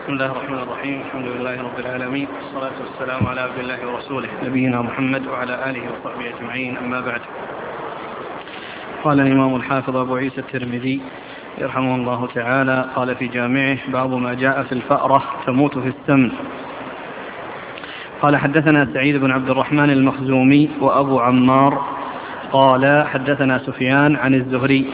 بسم الله الرحمن الرحيم. الحمد لله رب العالمين، والصلاة والسلام على عبد الله ورسوله نبينا محمد وعلى آله وصحبه أجمعين، أما بعد. قال الإمام الحافظ أبو عيسى الترمذي يرحمه الله تعالى قال في جامعه: باب ما جاء في الفأرة تموت في السمن. قال: حدثنا سعيد بن عبد الرحمن المخزومي وأبو عمار قال: حدثنا سفيان عن الزهري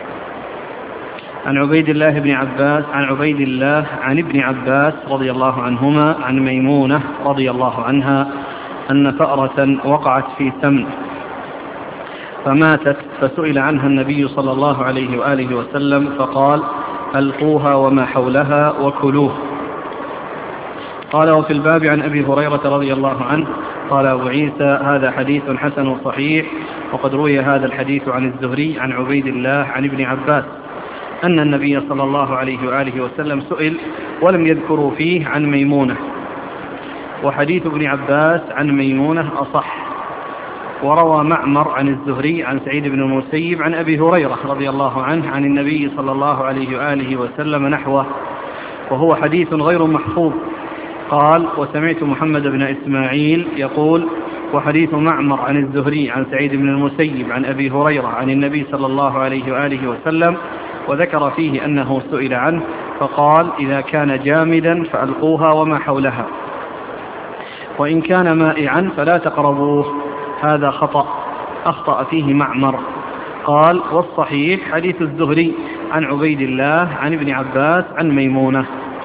عن عبيد الله عن ابن عباس رضي الله عنهما عن ميمونة رضي الله عنها أن فأرة وقعت في سمن فماتت، فسئل عنها النبي صلى الله عليه وآله وسلم فقال: ألقوها وما حولها وكلوه. قال: وفي الباب عن أبي هريرة رضي الله عنه. قال أبو عيسى: هذا حديث حسن صحيح، وقد روي هذا الحديث عن الزهري عن عبيد الله عن ابن عباس أن النبي صلى الله عليه وآله وسلم سئل ولم يذكروا فيه عن ميمونة، وحديث ابن عباس عن ميمونة أصح. وروى معمر عن الزهري عن سعيد بن المسيب عن أبي هريرة رضي الله عنه عن النبي صلى الله عليه وآله وسلم نحوه، وهو حديث غير محفوظ. قال: وسمعت محمد بن إسماعيل يقول: وحديث معمر عن الزهري عن سعيد بن المسيب عن أبي هريرة عن النبي صلى الله عليه وآله وسلم، وذكر فيه أنه سئل عنه فقال: إذا كان جامدا فألقوها وما حولها، وإن كان مائعا فلا تقربوه. هذا خطأ أخطأ فيه معمر. قال: والصحيح حديث الزهري عن عبيد الله عن ابن عباس عن ميمونة.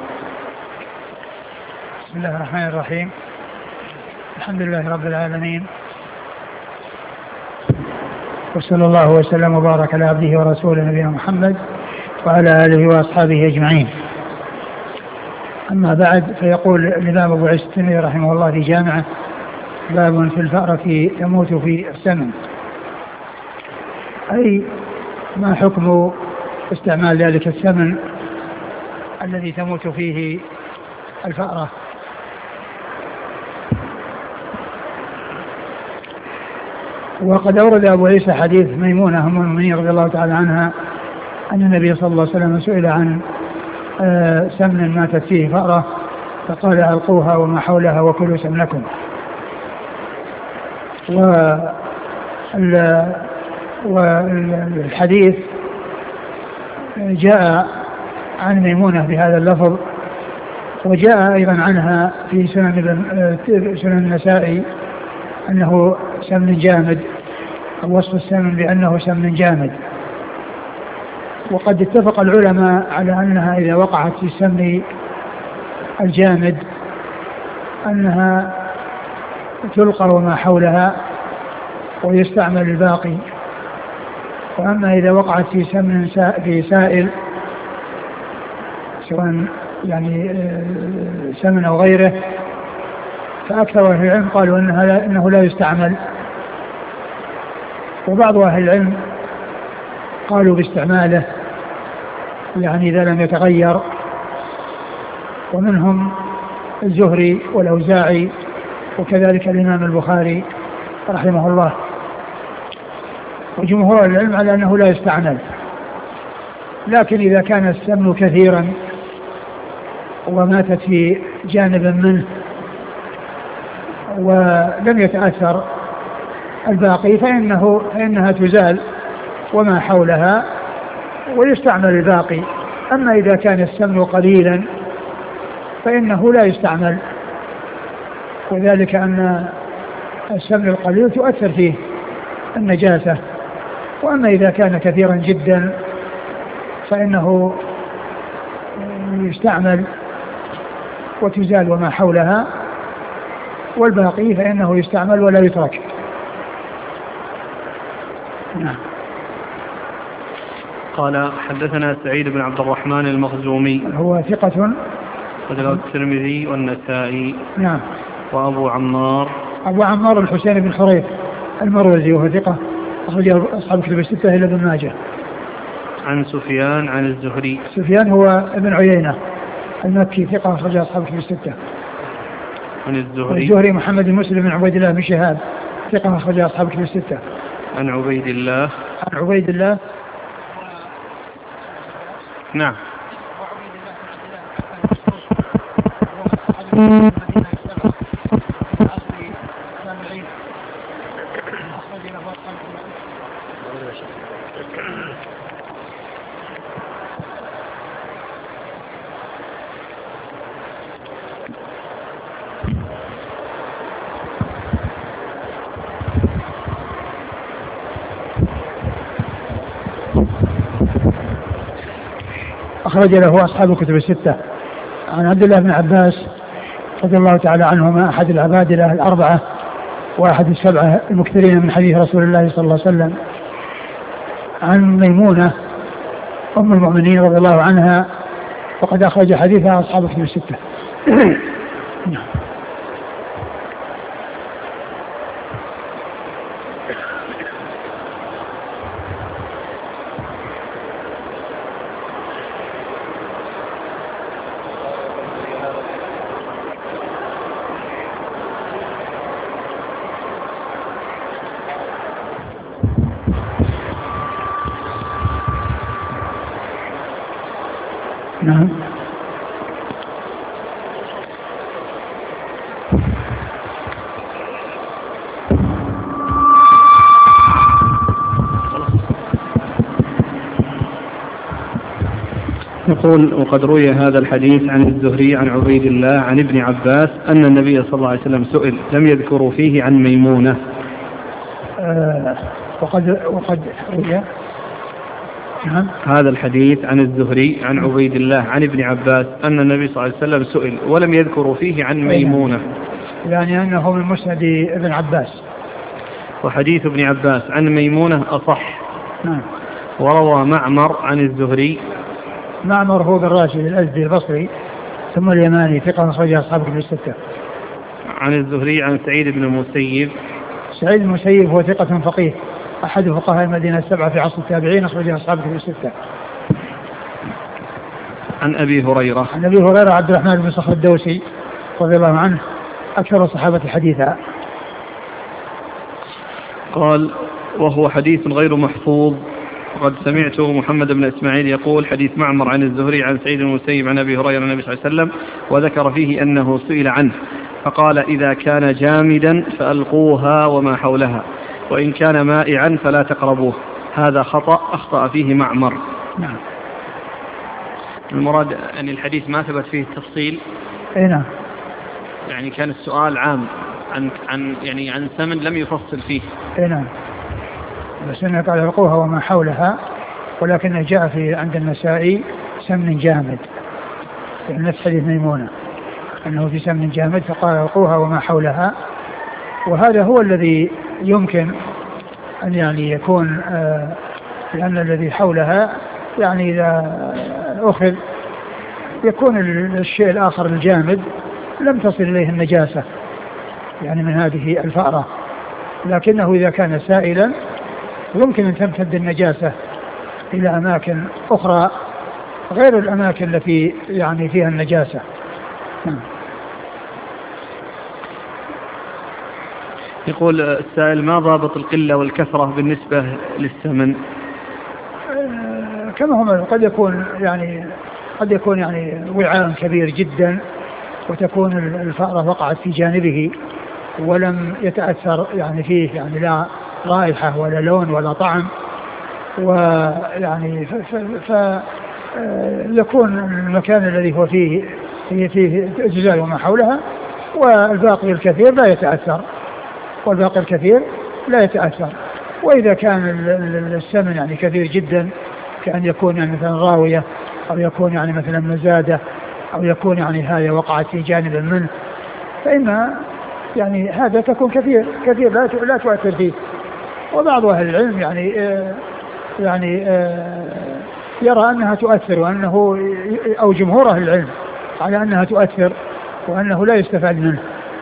بسم الله الرحمن الرحيم. الحمد لله رب العالمين، وصلى الله وسلم وبارك على عبده ورسوله نبينا محمد وعلى آله وأصحابه أجمعين. أما بعد، فيقول الإمام أبو عيسى الترمذي رحمه الله في جامعه: باب في الفأرة تموت في السمن، أي ما حكم استعمال ذلك السمن الذي تموت فيه الفأرة. وقد أورد أبو عيسى حديث ميمونة أم المؤمنين رضي الله تعالى عنها أن النبي صلى الله عليه وسلم سئل عن سمن ماتت فيه فأرة فقال: ألقوها وما حولها وكلوا سمنكم. والحديث جاء عن ميمونة بهذا اللفظ، وجاء أيضا عنها في سنن النسائي أنه سمن جامد، أو وصف السمن بأنه سمن جامد. وقد اتفق العلماء على أنها إذا وقعت في السمن الجامد أنها تلقى وما حولها ويستعمل الباقي. وأما إذا وقعت في سمن في سائل، سواء يعني سمن أو غيره، فأكثر أهل العلم قالوا إنه لا يستعمل، وبعض أهل العلم قالوا باستعماله، يعني إذا لم يتغير، ومنهم الزهري والأوزاعي وكذلك الإمام البخاري رحمه الله. وجمهور العلم على أنه لا يستعمل، لكن إذا كان السمن كثيرا وماتت في جانب منه ولم يتأثر الباقي فإنها تزال وما حولها ويستعمل الباقي. أما إذا كان السمن قليلا فإنه لا يستعمل، وذلك أن السمن القليل تؤثر فيه النجاسة. وأما إذا كان كثيرا جدا فإنه يستعمل وتزال وما حولها، والباقي فإنه يستعمل ولا يترك. نعم. قال: حدثنا سعيد بن عبد الرحمن المخزومي، هو ثقة، وذكر الترمذي والنسائي. نعم. وأبو عمار الحسين بن حريث المروزي، وهو ثقة، أخرجه أصحاب الكتب الستة إلا ابن ماجه. عن سفيان عن الزهري. سفيان هو ابن عيينة المكي، ثقة، أخرجه أصحاب الكتب الستة. عن الزهري محمد بن مسلم بن عبيد الله بن شهاب، ثقة، أخرجه أصحاب الكتب الستة. عن عبيد الله نعم. أخرج له أصحاب الكتب الستة. عن عبد الله بن عباس رضي الله تعالى عنهما أحد العبادلة الأربعة وأحد السبعة المكثرين من حديث رسول الله صلى الله عليه وسلم، عن ميمونة أم المؤمنين رضي الله عنها، وقد أخرج حديثها أصحاب الكتب الستة. نعم. يقول: وقد روي هذا الحديث عن الزهري عن عبيد الله عن ابن عباس أن النبي صلى الله عليه وسلم سئل لم يذكروا فيه عن ميمونة. وقد روي هذا الحديث عن الزهري عن عبيد الله عن ابن عباس أن النبي صلى الله عليه وسلم سئل ولم يذكروا فيه عن ميمونة، يعني أنه من مسند ابن عباس، وحديث ابن عباس عن ميمونة أصح. نعم. وروى معمر عن الزهري. معمر هو بن راشد الأزدي البصري ثم اليماني، ثقة أخرجها أصحاب الكتب الستة. عن الزهري عن سعيد بن المسيب. سعيد بن المسيب هو ثقة فقيه أحد فقهاء المدينة السبعة في عصر التابعين، أخرجها أصحاب الكتب الستة. عن أبي هريرة. عن أبي هريرة عبد الرحمن بن صخر الدوسي رضي الله عنه أكثر الصحابة حديثا. قال: وهو حديث غير محفوظ. وقد سمعت محمد بن إسماعيل يقول: حديث معمر عن الزهري عن سعيد بن المسيب عن أبي هريرة النبي صلى الله عليه وسلم، وذكر فيه أنه سئل عنه فقال: إذا كان جامدا فألقوها وما حولها، وإن كان مائعا فلا تقربوه. هذا خطأ أخطأ فيه معمر. نعم. المراد أن الحديث ما ثبت فيه التفصيل. نعم. يعني كان السؤال عام عن ثمن لم يفصل فيه. نعم. بس أنه قال ألقوها وما حولها، ولكن جاء في عند النسائي سمن جامد، يعني نفس حديث ميمونة أنه في سمن جامد فقال ألقوها وما حولها. وهذا هو الذي يمكن أن يعني يكون لأن الذي حولها يعني إذا أخذ يكون الشيء الآخر الجامد لم تصل إليه النجاسة يعني من هذه الفأرة، لكنه إذا كان سائلا يمكن أن تمتد النجاسة إلى أماكن أخرى غير الأماكن التي يعني فيها النجاسة. يقول السائل: ما ضابط القلة والكثرة بالنسبة للثمن؟ كما هم قد يكون يعني وعاء كبير جدا وتكون الفأرة وقعت في جانبه ولم يتأثر يعني فيه يعني لا رائحة ولا لون ولا طعم، ويعني يكون المكان الذي هو فيه أجزاء وما حولها، والباقي الكثير لا يتأثر. وإذا كان السمن يعني كثير جدا كأن يكون يعني مثلا راوية أو يكون يعني مثلا مزادة أو يكون يعني هاية وقعت في جانب منه، فإن يعني هذا تكون كثير لا تؤثر فيه. وبعض أهل العلم يعني يرى أنها تؤثر، وأنه أو جمهور أهل العلم على أنها تؤثر وأنه لا يستفاد منه.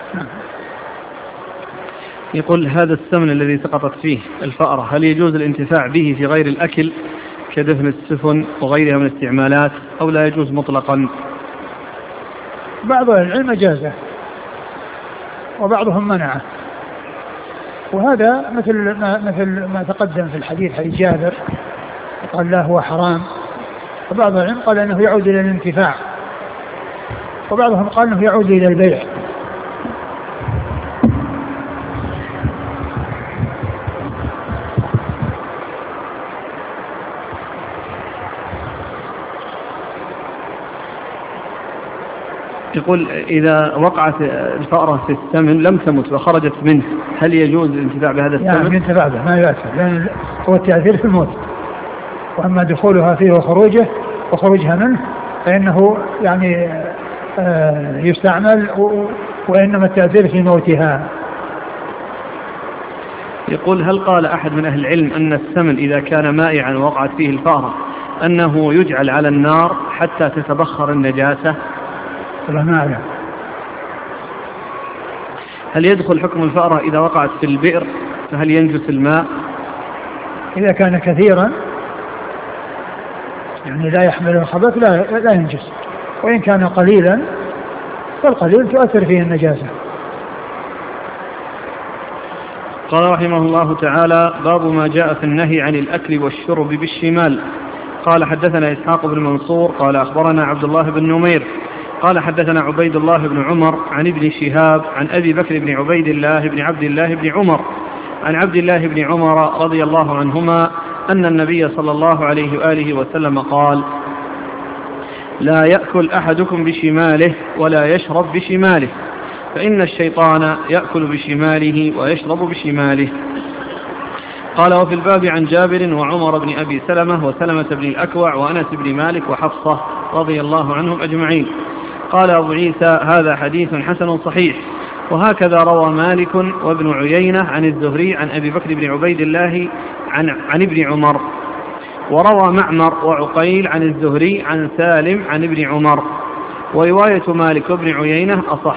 يقول: هذا السمن الذي سقطت فيه الفأرة هل يجوز الانتفاع به في غير الأكل كدهن السفن وغيرها من الاستعمالات أو لا يجوز مطلقا؟ بعض أهل العلم جازه وبعضهم منعه، وهذا مثل ما تقدم في الحديث حديث جابر قال لا هو حرام، وبعض العلم قال أنه يعود إلى الانتفاع، وبعضهم قال أنه يعود إلى البيع. يقول إذا وقعت الفأرة في السمن لم تمت وخرجت منه هل يجوز الانتفاع بهذا السمن؟ يعني ينتفع به ما يؤثر، لأن هو التأثير في الموت، وأما دخولها فيه وخروجها منه فإنه يعني يستعمل، وإنما التأثير في موتها. يقول هل قال أحد من أهل العلم أن السمن إذا كان مائعا ووقعت فيه الفأرة أنه يجعل على النار حتى تتبخر النجاسة؟ ما أعلم. هل يدخل حكم الفأرة إذا وقعت في البئر فهل ينجس الماء؟ إذا كان كثيرا يعني لا يحمل الخبث لا ينجس، وإن كان قليلا فالقليل تؤثر فيه النجاسة. قال رحمه الله تعالى: باب ما جاء في النهي عن الأكل والشرب بالشمال. قال حدثنا إسحاق بن منصور قال أخبرنا عبد الله بن نمير قال حدثنا عبيد الله بن عمر عن ابن شهاب عن أبي بكر بن عبيد الله بن عبد الله بن عمر عن عبد الله بن عمر رضي الله عنهما أن النبي صلى الله عليه وآله وسلم قال: لا يأكل أحدكم بشماله ولا يشرب بشماله، فإن الشيطان يأكل بشماله ويشرب بشماله. قال: وفي الباب عن جابر وعمر بن أبي سلمة وسلمة بن الأكوع وأنس بن مالك وحفصة رضي الله عنهم أجمعين. قال أبو عيسى: هذا حديث حسن صحيح. وهكذا روى مالك وابن عيينة عن الزهري عن أبي بكر بن عبيد الله عن ابن عمر، وروى معمر وعقيل عن الزهري عن سالم عن ابن عمر، ورواية مالك وابن عيينة أصح.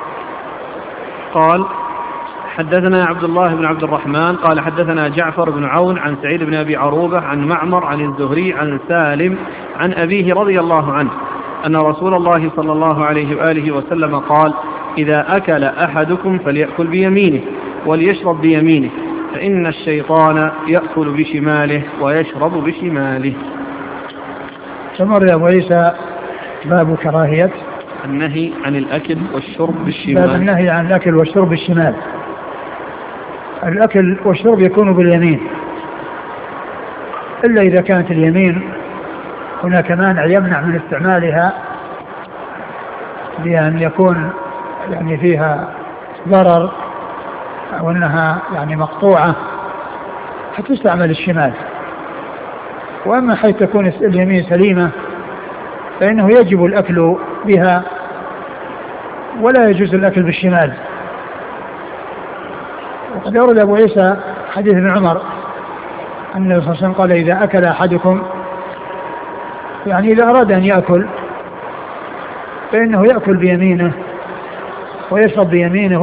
قال: حدثنا عبد الله بن عبد الرحمن قال حدثنا جعفر بن عون عن سعيد بن أبي عروبة عن معمر عن الزهري عن سالم عن أبيه رضي الله عنه أن رسول الله صلى الله عليه وآله وسلم قال: إذا أكل أحدكم فليأكل بيمينه وليشرب بيمينه، فإن الشيطان يأكل بشماله ويشرب بشماله. ثم أبو عيسى باب كراهية النهي عن الأكل والشرب بالشمال. باب النهي عن الأكل والشرب بالشمال. الأكل والشرب يكون باليمين، إلا إذا كانت اليمين هناك مانع يمنع من استعمالها بأن يكون يعني فيها ضرر أو أنها يعني مقطوعة فتستعمل الشمال. وأما حيث تكون اليمين سليمة فإنه يجب الأكل بها ولا يجوز الأكل بالشمال. وقد أورد أبو عيسى حديث ابن عمر أن النبي صلى الله عليه وسلم قال: إذا أكل أحدكم، يعني إذا أراد أن يأكل فإنه يأكل بيمينه ويشرب بيمينه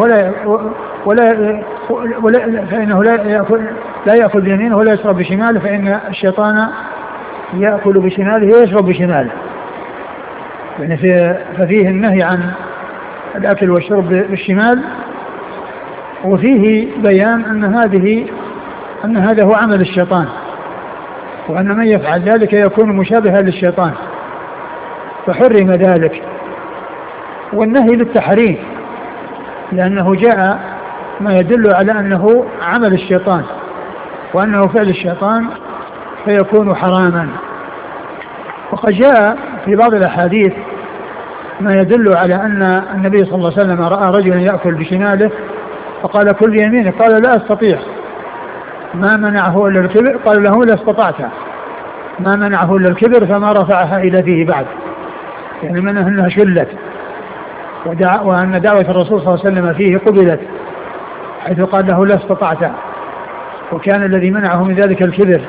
فإنه لا يأكل بيمينه ولا يشرب بشماله، فإن الشيطان يأكل بشماله ويشرب بشماله. يعني ففيه النهي عن الأكل والشرب بالشمال، وفيه بيان أن هذا هو عمل الشيطان، وأن من يفعل ذلك يكون مشابها للشيطان، فحرم ذلك. والنهي للتحريم لأنه جاء ما يدل على أنه عمل الشيطان وأنه فعل الشيطان فيكون حراما. وقد جاء في بعض الأحاديث ما يدل على أن النبي صلى الله عليه وسلم رأى رجلا يأكل بشماله فقال: كل بيمينك. قال: لا أستطيع. ما منعه إلا الكبر. قال له: لا استطعت. ما منعه إلا الكبر فما رفعها إلى فيه بعد، يعني منها أنها شلت، وأن دعوة الرسول صلى الله عليه وسلم فيه قبلت، حيث قال له: لا استطعت، وكان الذي منعه من ذلك الكبر.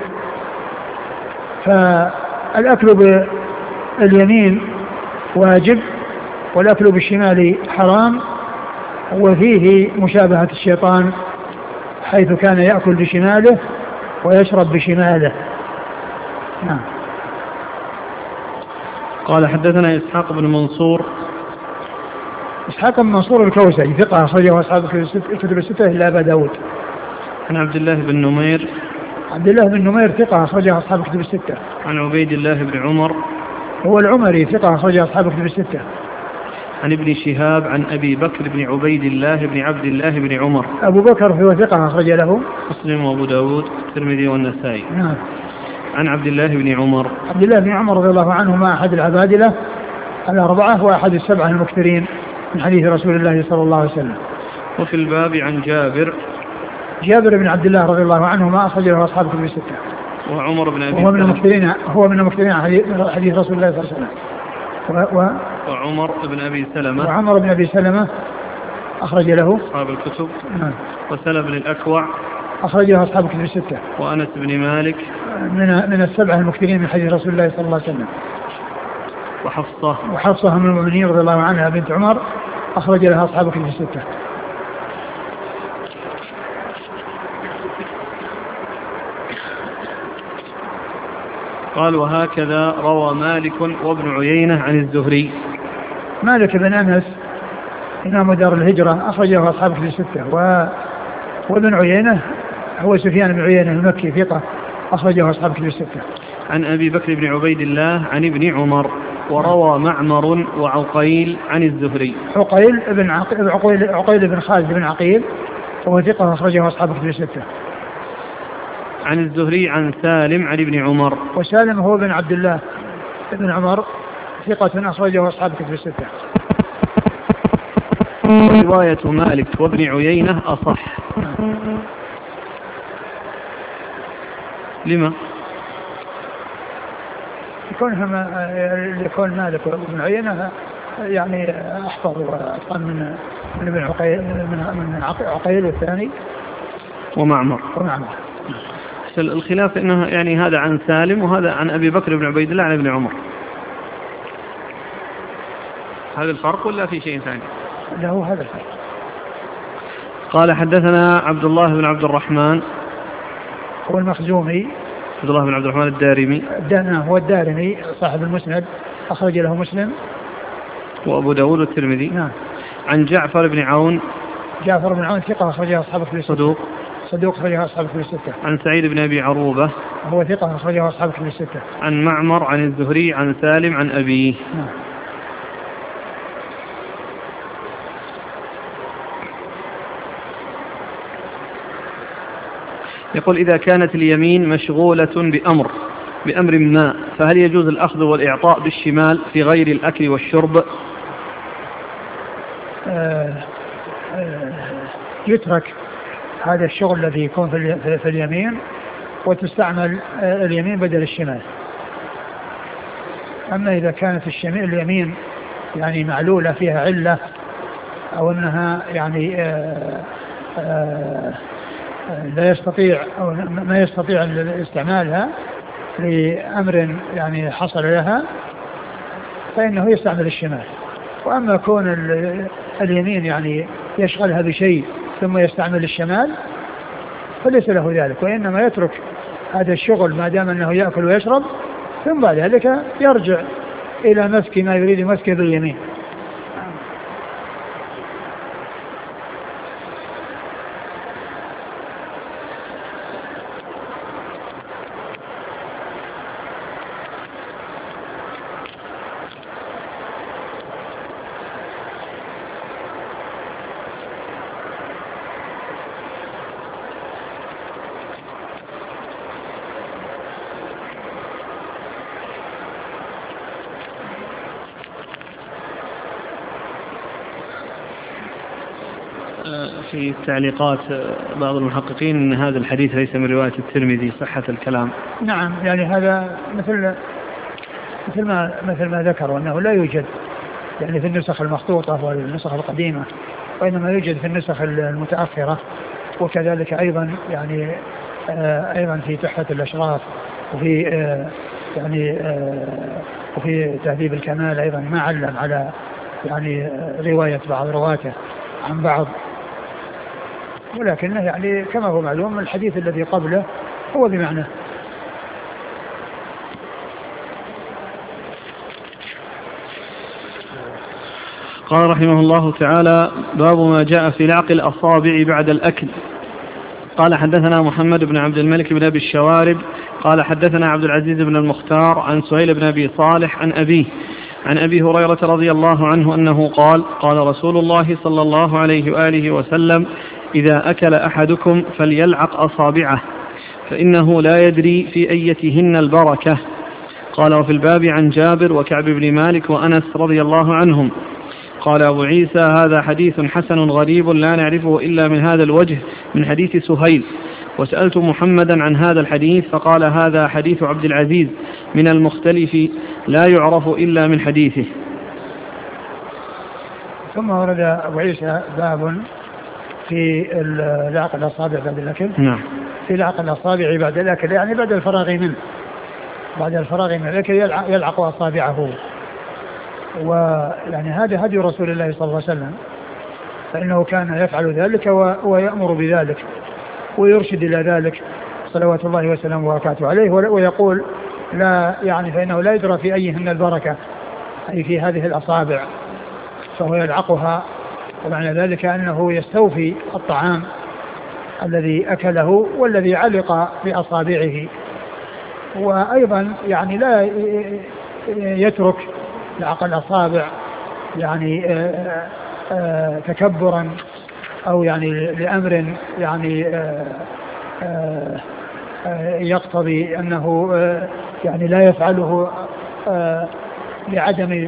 فالأكل باليمين واجب، والأكل بالشمال حرام، وفيه مشابهة الشيطان حيث كان يأكل بشماله ويشرب بشماله. نعم. قال حدثنا إسحاق بن منصور. إسحاق بن منصور الكوسجي ثقة أخرجه أصحاب الكتب الستة إلا أبا داود. عن عبد الله بن نمير. عبد الله بن نمير ثقة أخرجه أصحاب الكتب الستة. عن عبيد الله بن عمر. هو العمري ثقة أخرجه أصحاب الكتب الستة. عن ابن شهاب عن أبي بكر بن عبيد الله بن عبد الله بن عمر. أبو بكر هو ثقة أخرج له مسلم وأبو داود الترمذي والنسائي. نعم. عن عبد الله بن عمر. عبد الله بن عمر رضي الله عنهما أحد العبادلة الأربعة وأحد السبعة المكثرين من حديث رسول الله صلى الله عليه وسلم. وفي الباب عن جابر بن عبد الله رضي الله عنهما أخرجه أصحاب كتب الستة. وعمر بن أبي سلمة هو من المكثرين حديث رسول الله صلى الله عليه وسلم. وعمر بن أبي سلمة أخرج له أصحاب الكتب. وسلم بن الأكوع أخرجه أصحاب كتب الستة. وأنس بن مالك من السبعة المكثرين من حديث رسول الله صلى الله عليه وسلم. وحفصة من المؤمنين رضي الله عنها بنت عمر أخرج لها أصحاب كتب الستة. قال وهكذا روى مالك وابن عيينة عن الزهري. مالك بن أنس إمام دار الهجرة أخرجه أصحاب كتب الستة. وابن عيينة هو سفيان بن عيينة المكي ثقة أخرجه أصحاب كتب الستة. عن أبي بكر بن عبيد الله عن ابن عمر. وروى معمر وعقيل عن الزهري. عقيل بن خالد بن عقيل وهو ثقة أخرجه أصحاب كتب الستة. عن الزهري عن سالم عن ابن عمر. وسالم هو بن عبد الله بن عمر ثقة أخرجه أصحاب كتب الستة. رواية مالك وابن عيينة أصح. لما؟ يكون مالك وابن عيينة يعني أحفظ وأتقن من ابن عقيل والثاني ومعمر. الخلاف انه يعني هذا عن سالم وهذا عن ابي بكر بن عبيد الله عن ابن عمر. هذا الفرق ولا في شيء ثاني؟ لا هو هذا الفرق. قال حدثنا عبد الله بن عبد الرحمن هو المخزومي. عبد الله بن عبد الرحمن الدارمي. هو الدارمي صاحب المسند أخرج له مسلم وأبو داود والترمذي. نعم. عن جعفر بن عون ثقة أخرجه أصحاب كتب الستة. صدوق أخرجه أصحاب كتب الستة. عن سعيد بن أبي عروبة هو ثقة أخرجه أصحاب كتب الستة. عن معمر عن الزهري عن سالم عن أبيه. نعم. يقول إذا كانت اليمين مشغولة بأمر ما فهل يجوز الأخذ والإعطاء بالشمال في غير الأكل والشرب؟ يترك هذا الشغل الذي يكون في اليمين وتستعمل اليمين بدل الشمال. أما إذا كانت اليمين يعني معلولة فيها علة أو أنها يعني لا يستطيع أو ما يستطيع استعمالها لأمر يعني حصل لها فإنه يستعمل الشمال. وأما كون اليمين يعني يشغلها بشيء ثم يستعمل الشمال فليس له ذلك، وإنما يترك هذا الشغل ما دام أنه يأكل ويشرب ثم بعد ذلك يرجع إلى مسك ما يريد مسكه باليمين. في التعليقات بعض المحققين أن هذا الحديث ليس من رواية الترمذي صحة الكلام. نعم، يعني هذا مثل ما ذكروا أنه لا يوجد يعني في النسخ المخطوطة والنسخ القديمة، وإنما يوجد في النسخ المتأخرة، وكذلك أيضا يعني أيضا في تحفة الأشراف وفي وفي تهذيب الكمال أيضا ما علم على يعني رواية بعض رواته عن بعض، ولكنه يعني كما هو معلوم الحديث الذي قبله هو بمعنى. قال رحمه الله تعالى: باب ما جاء في لعق الأصابع بعد الأكل. قال حدثنا محمد بن عبد الملك بن أبي الشوارب قال حدثنا عبد العزيز بن المختار عن سهيل بن أبي صالح عن أبيه عن أبي هريرة رضي الله عنه أنه قال: قال رسول الله صلى الله عليه وآله وسلم: إذا أكل أحدكم فليلعق أصابعه فإنه لا يدري في أيتهن البركة. قال: وفي الباب عن جابر وكعب بن مالك وأنس رضي الله عنهم. قال أبو عيسى: هذا حديث حسن غريب لا نعرفه إلا من هذا الوجه من حديث سهيل. وسألت محمدا عن هذا الحديث فقال: هذا حديث عبد العزيز من المختلف لا يعرف إلا من حديثه. ثم ورد أبو عيسى باب في لعق الأصابع بعد الأكل. نعم. في لعق الأصابع بعد الأكل يعني بعد الفراغ منه، بعد الفراغ من الأكل يلعق أصابعه. ويعني هذا هدي رسول الله صلى الله عليه وسلم، فإنه كان يفعل ذلك ويأمر بذلك ويرشد إلى ذلك صلوات الله وسلامه وبركاته عليه، ويقول لا يعني فإنه لا يدرى في أيهن البركة، أي في هذه الأصابع، فهو يلعقها، ومعنى ذلك أنه يستوفي الطعام الذي أكله والذي علق بأصابعه. وأيضا يعني لا يترك لعق الأصابع يعني تكبرا أو يعني لأمر يعني يقتضي أنه يعني لا يفعله لعدم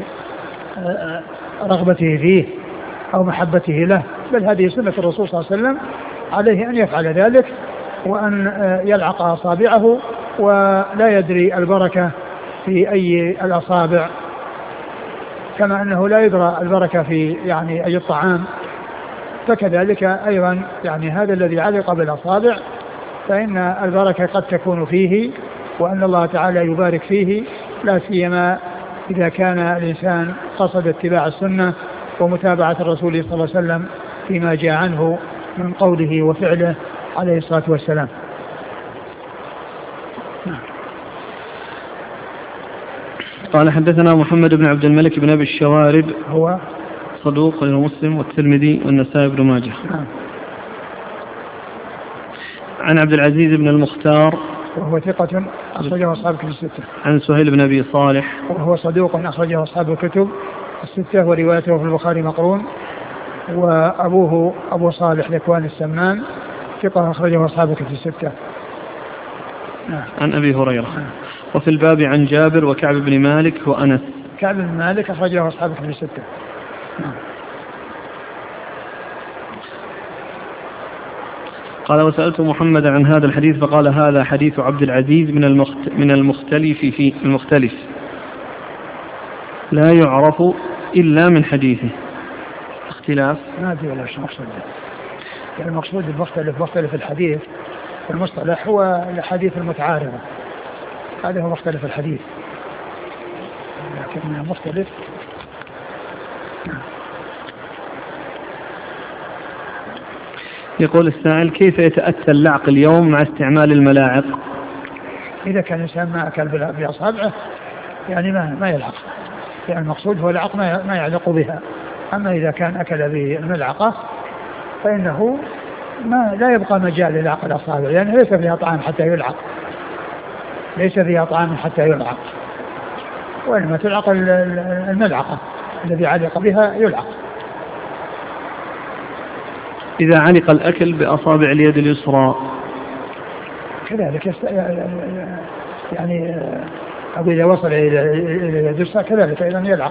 رغبته فيه أو محبته له، بل هذه سنة الرسول صلى الله عليه وسلم، عليه أن يفعل ذلك وأن يلعق أصابعه ولا يدري البركة في أي الأصابع، كما أنه لا يدرى البركة في يعني أي الطعام، فكذلك أيضا يعني هذا الذي علق بالأصابع فإن البركة قد تكون فيه، وأن الله تعالى يبارك فيه، لا سيما إذا كان الإنسان قصد اتباع السنة ومتابعة الرسول صلى الله عليه وسلم فيما جاء عنه من قوله وفعله عليه الصلاة والسلام. قال: حدثنا محمد بن عبد الملك بن أبي الشوارب، هو صدوق غير مسلم والترمذي والنسائي بن ماجه. عن عبد العزيز بن المختار، وهو ثقة أخرجه أصحاب الكتب الستة. عن سهيل بن أبي صالح، وهو صدوق أخرجه أصحاب الكتب الستة، وروايته في البخاري مقرون، وأبوه أبو صالح ذكوان السمان ثقة أخرجه أصحاب الكتب الستة. عن أبي هريرة. وفي الباب عن جابر وكعب بن مالك وأنس. كعب بن مالك أخرجه أصحاب الكتب الستة. قال: وسألت محمد عن هذا الحديث فقال: هذا حديث عبد العزيز من المختلف في المختلف لا يعرف إلا من حديثه. اختلاف ما في ولا شيء مقصود، يعني المقصود مختلف الحديث المصطلح هو الحديث المتعارضة، هذا هو مختلف الحديث، لكن مختلف. يقول السائل: كيف يتأتى اللعق اليوم مع استعمال الملاعق؟ إذا كان الإنسان ما أكل بأصابعه يعني ما يلعق، يعني المقصود هو العق ما يعلق بها. أما إذا كان أكل بالملعقة فإنه لا يبقى مجال للعق الأصابع، يعني ليس فيها طعام حتى يلعق، ليس فيها طعام حتى يلعق، وإنما تلعق الملعقة الذي علق بها يلعق. إذا علق الأكل بأصابع اليد اليسرى كذلك يعني أو إذا وصل إلى اليد اليسرى كذلك أيضا يلعق.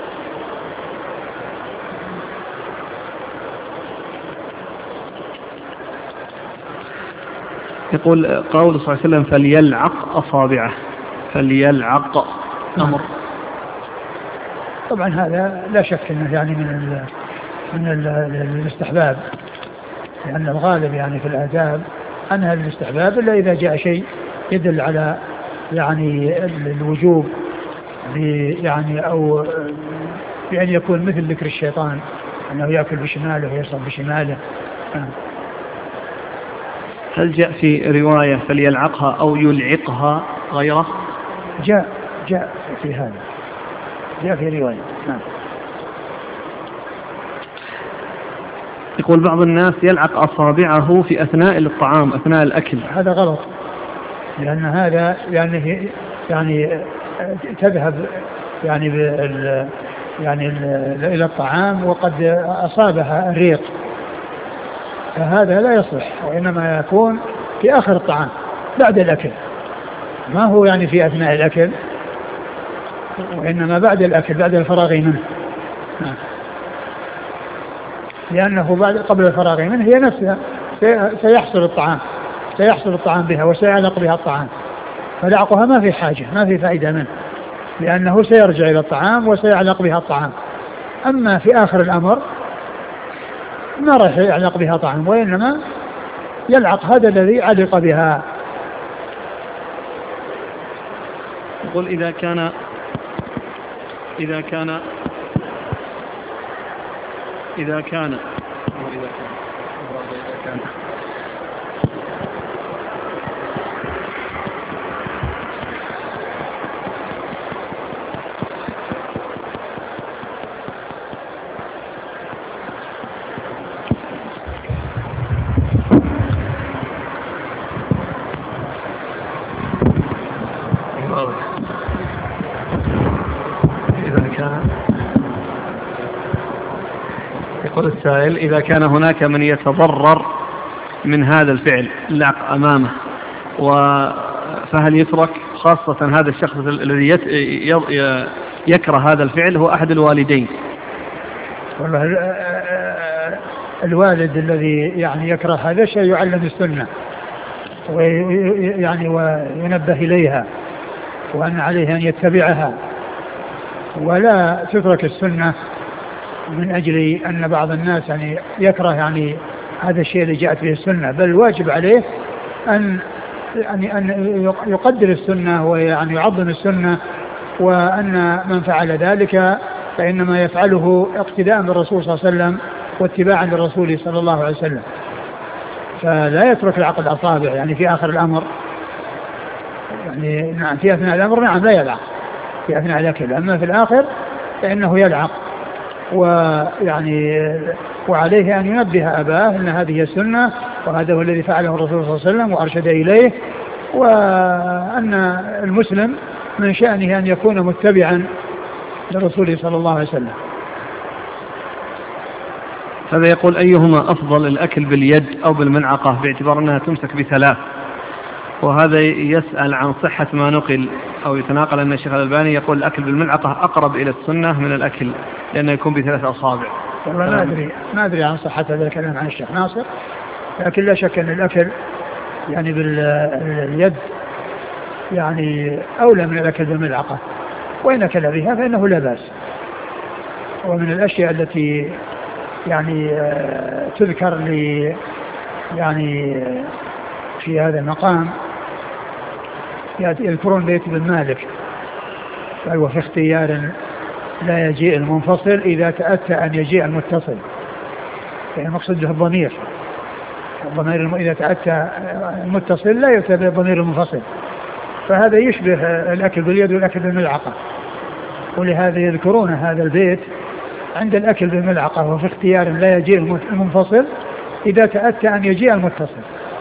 يقول قول صلى الله عليه وسلم: فليلعق أصابعه، فليلعق أمر. طبعا هذا لا شك أنه يعني من الاستحباب، لأن الغالب يعني في الآداب أنها الاستحباب إلا إذا جاء شيء يدل على يعني الوجوب، يعني أو بأن يكون مثل ذكر الشيطان أنه يأكل بشماله ويشرب بشماله. هل جاء في رواية فليلعقها أو يلعقها غيره؟ جاء في هذا، جاء في رواية. نعم. يقول بعض الناس يلعق أصابعه في أثناء الطعام أثناء الأكل. هذا غلط، لأن هذا يعني تذهب يعني إلى الطعام وقد أصابها الريق، فهذا لا يصلح، وإنما يكون في آخر الطعام بعد الأكل، ما هو يعني في أثناء الأكل، وإنما بعد الأكل بعد الفراغ منه، لأنه قبل الفراغ منه هي نفسها سيحصل الطعام بها وسيعلق بها الطعام، فلعقها ما في حاجة، ما في فائدة منه، لأنه سيرجع إلى الطعام وسيعلق بها الطعام. أما في آخر الأمر ما راح يعلق بها طعام، وإنما يلعق هذا الذي علق بها. يقول إذا كان يقول السائل إذا كان هناك من يتضرر من هذا الفعل اللعق أمامه، فهل يترك، خاصة هذا الشخص الذي يكره هذا الفعل هو أحد الوالدين؟ والله الوالد الذي يعني يكره هذا الشيء يعلم السنة وينبه إليها، وأن عليه أن يتبعها، ولا تترك السنة من أجل أن بعض الناس يعني يكره يعني هذا الشيء اللي جاءت به السنة، بل الواجب عليه أن يقدر السنة ويعني يعظم السنة، وأن من فعل ذلك فإنما يفعله اقتداء بالرسول صلى الله عليه وسلم واتباعا للرسول صلى الله عليه وسلم، فلا يترك العقد الأصابع يعني في آخر الأمر، يعني نعم في أثناء الأمر نعم لا يلعق في أثناء الأكل، أما في الآخر فإنه يلعق، وعليه أن ينبه أباه أن هذه السنة وهذا هو الذي فعله الرسول صلى الله عليه وسلم وأرشد إليه، وأن المسلم من شأنه أن يكون متبعا للرسول صلى الله عليه وسلم. هذا يقول أيهما أفضل، الأكل باليد أو بالملعقة، باعتبار أنها تمسك بثلاث؟ وهذا يسأل عن صحة ما نقل أو يتناقل أن الشيخ الألباني يقول الأكل بالملعقة أقرب إلى السنة من الأكل لأنه يكون بثلاث أصابع. والله ما أدري عن صحة هذا الكلام عن الشيخ ناصر، لكن لا شك أن الأكل يعني باليد يعني أولى من الأكل بالملعقة، وإن أكل بها فإنه لا بأس. ومن الأشياء التي يعني تذكر لي يعني في هذا المقام يذكرون بيت بن مالك، فهو في اختيار لا يجيء المنفصل إذا تأتى أن يجيء المتصل، يعني المقصود به الضمير إذا تأتى المتصل لا يتبع الضمير المنفصل، فهذا يشبه الأكل باليد والأكل بالملعقة، ولهذا يذكرون هذا البيت عند الأكل بالملعقة وفي اختيار لا يجيء المنفصل إذا تأتى أن يجيء المتصل.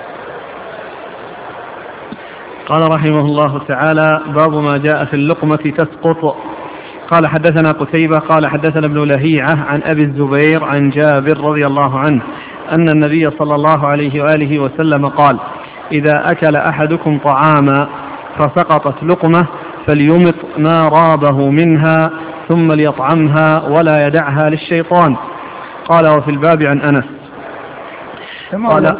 قال رحمه الله تعالى: باب ما جاء في اللقمة تسقط. قال حدثنا قتيبة قال حدثنا ابن لهيعة عن أبي الزبير عن جابر رضي الله عنه أن النبي صلى الله عليه وآله وسلم قال: إذا أكل أحدكم طعاما فسقطت لقمة فليمط ما رابه منها ثم ليطعمها ولا يدعها للشيطان. قال: وفي الباب عن أنس قال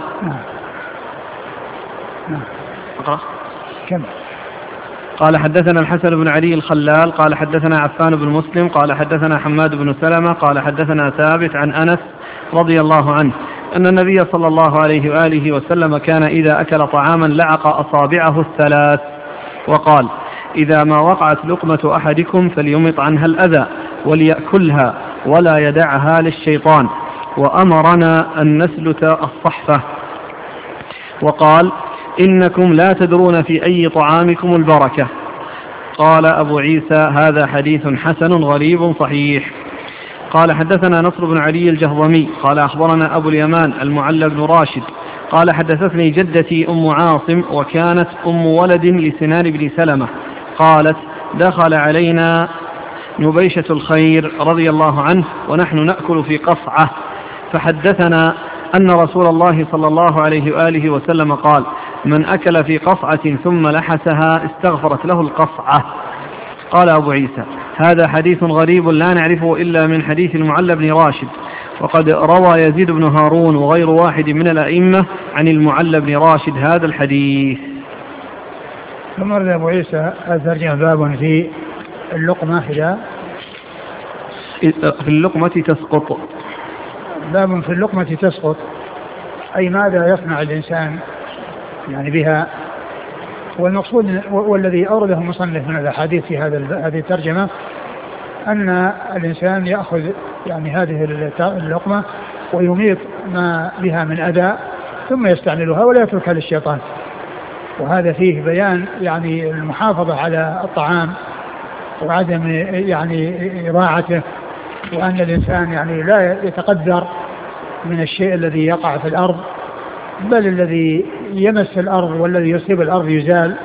قال حدثنا الحسن بن علي الخلال قال حدثنا عفان بن مسلم قال حدثنا حماد بن سلمة قال حدثنا ثابت عن أنس رضي الله عنه أن النبي صلى الله عليه وآله وسلم كان إذا أكل طعاما لعق أصابعه الثلاث وقال: إذا ما وقعت لقمة أحدكم فليمط عنها الأذى وليأكلها ولا يدعها للشيطان، وأمرنا أن نسلت الصحفة، وقال: إنكم لا تدرون في أي طعامكم البركة. قال أبو عيسى: هذا حديث حسن غريب صحيح. قال حدثنا نصر بن علي الجهضمي قال أخبرنا أبو اليمان المعلى بن راشد قال حدثتني جدتي أم عاصم وكانت أم ولد لسنان بن سلمة قالت: دخل علينا نبيشة الخير رضي الله عنه ونحن نأكل في قصعة، فحدثنا أن رسول الله صلى الله عليه وآله وسلم قال: من أكل في قصعة ثم لحسها استغفرت له القصعة. قال أبو عيسى: هذا حديث غريب لا نعرفه إلا من حديث المعلى بن راشد، وقد روى يزيد بن هارون وغير واحد من الأئمة عن المعلى بن راشد هذا الحديث. ثم ورد أبو عيسى الترجمة باب في اللقمة في اللقمة تسقط. باب في اللقمة تسقط، أي ماذا يصنع الإنسان يعني بها. والمقصود والذي أورده المصنف من الأحاديث في هذه الترجمة أن الإنسان يأخذ يعني هذه اللقمة ويميط ما بها من أذى ثم يستعملها ولا يتركها للشيطان. وهذا فيه بيان يعني المحافظة على الطعام وعدم يعني إضاعته، وأن الإنسان يعني لا يتقدر من الشيء الذي يقع في الأرض، بل الذي يمس الأرض والذي يصيب الأرض يزال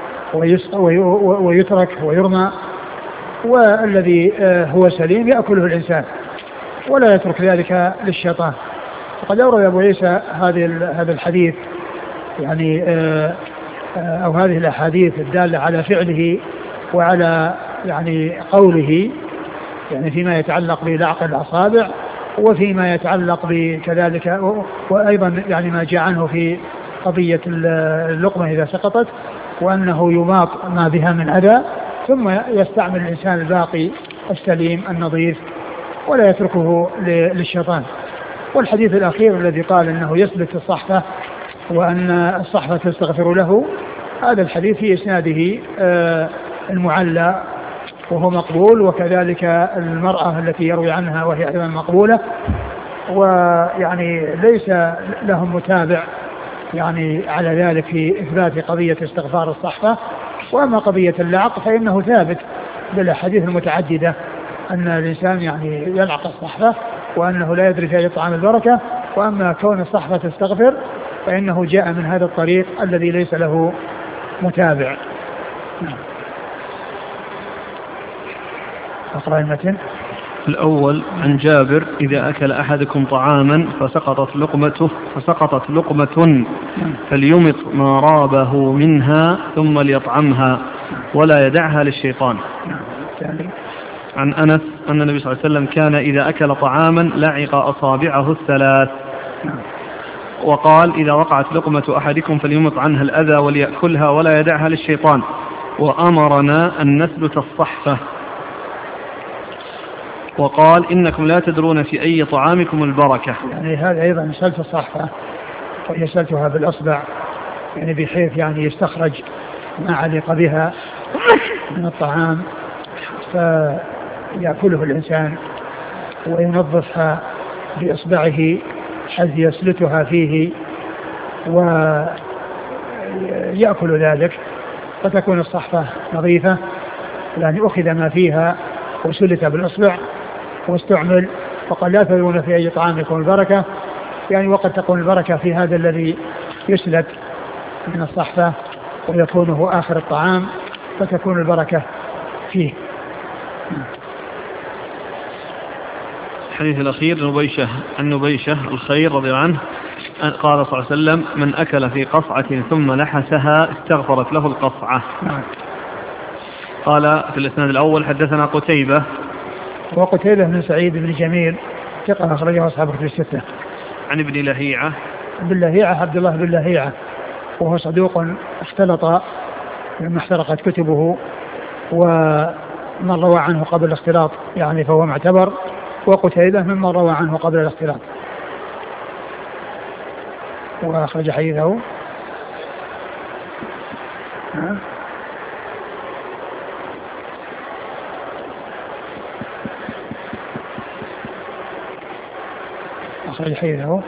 ويترك ويرمى، والذي هو سليم يأكله الإنسان ولا يترك ذلك للشيطان. وقد أورد أبو عيسى هذا الحديث يعني أو هذه الأحاديث الدالة على فعله وعلى يعني قوله، يعني فيما يتعلق بلعق الأصابع وفيما يتعلق بكذلك، وأيضا يعني ما جاء عنه في قضية اللقمة إذا سقطت، وأنه يماط ما بها من أذى ثم يستعمل الإنسان الباقي السليم النظيف ولا يتركه للشيطان. والحديث الأخير الذي قال أنه يسلك الصحفة وأن الصحفة تستغفر له، هذا الحديث في إسناده المعلى وهو مقبول، وكذلك المرأة التي يروي عنها وهي أيضا مقبولة، ويعني ليس لهم متابع يعني على ذلك في إثبات قضية استغفار الصحفة. وأما قضية اللعق فإنه ثابت بالأحاديث المتعددة أن الإنسان يعني يلعق الصحفة وأنه لا يدري في أي طعام البركة. وأما كون الصحفة تستغفر فإنه جاء من هذا الطريق الذي ليس له متابع. أقرأ المتن. الأول عن جابر: إذا أكل أحدكم طعاما فسقطت لقمة فليمط ما رابه منها ثم ليطعمها ولا يدعها للشيطان. عن أنس أن النبي صلى الله عليه وسلم كان إذا أكل طعاما لعق أصابعه الثلاث، وقال: إذا وقعت لقمة أحدكم فليمط عنها الأذى وليأكلها ولا يدعها للشيطان، وأمرنا أن نسلت الصحفة، وقال: إنكم لا تدرون في أي طعامكم البركة. يعني هذا أيضا سلت الصحفة ويسلتها بالأصبع، يعني بحيث يعني يستخرج ما علق بها من الطعام فيأكله الإنسان وينظفها بإصبعه حيث يسلتها فيه ويأكل ذلك، فتكون الصحفة نظيفة، يعني أخذ ما فيها وسلت بالأصبع واستعمل. وقد لا تدرون في أي طعامكم البركة، يعني وقد تكون البركة في هذا الذي يسلت من الصحفة ويكون هو آخر الطعام فتكون البركة فيه. الحديث الأخير عن نبيشة الخير رضي الله عنه قال صلى الله عليه وسلم: من أكل في قصعة ثم لحسها استغفرت له القصعة. قال في الإسناد الأول: حدثنا قتيبة، وقتيبة بن سعيد بن جميل ثقة أخرجه أصحاب الكتب الستة. عن ابن لهيعة عبد الله بن لهيعة وهو صدوق اختلط لما احترقت كتبه، ومن روى عنه قبل الاختلاط يعني فهو معتبر، وقتيبة ممن روى عنه قبل الاختلاط وأخرج حديثه. أخرج حديثه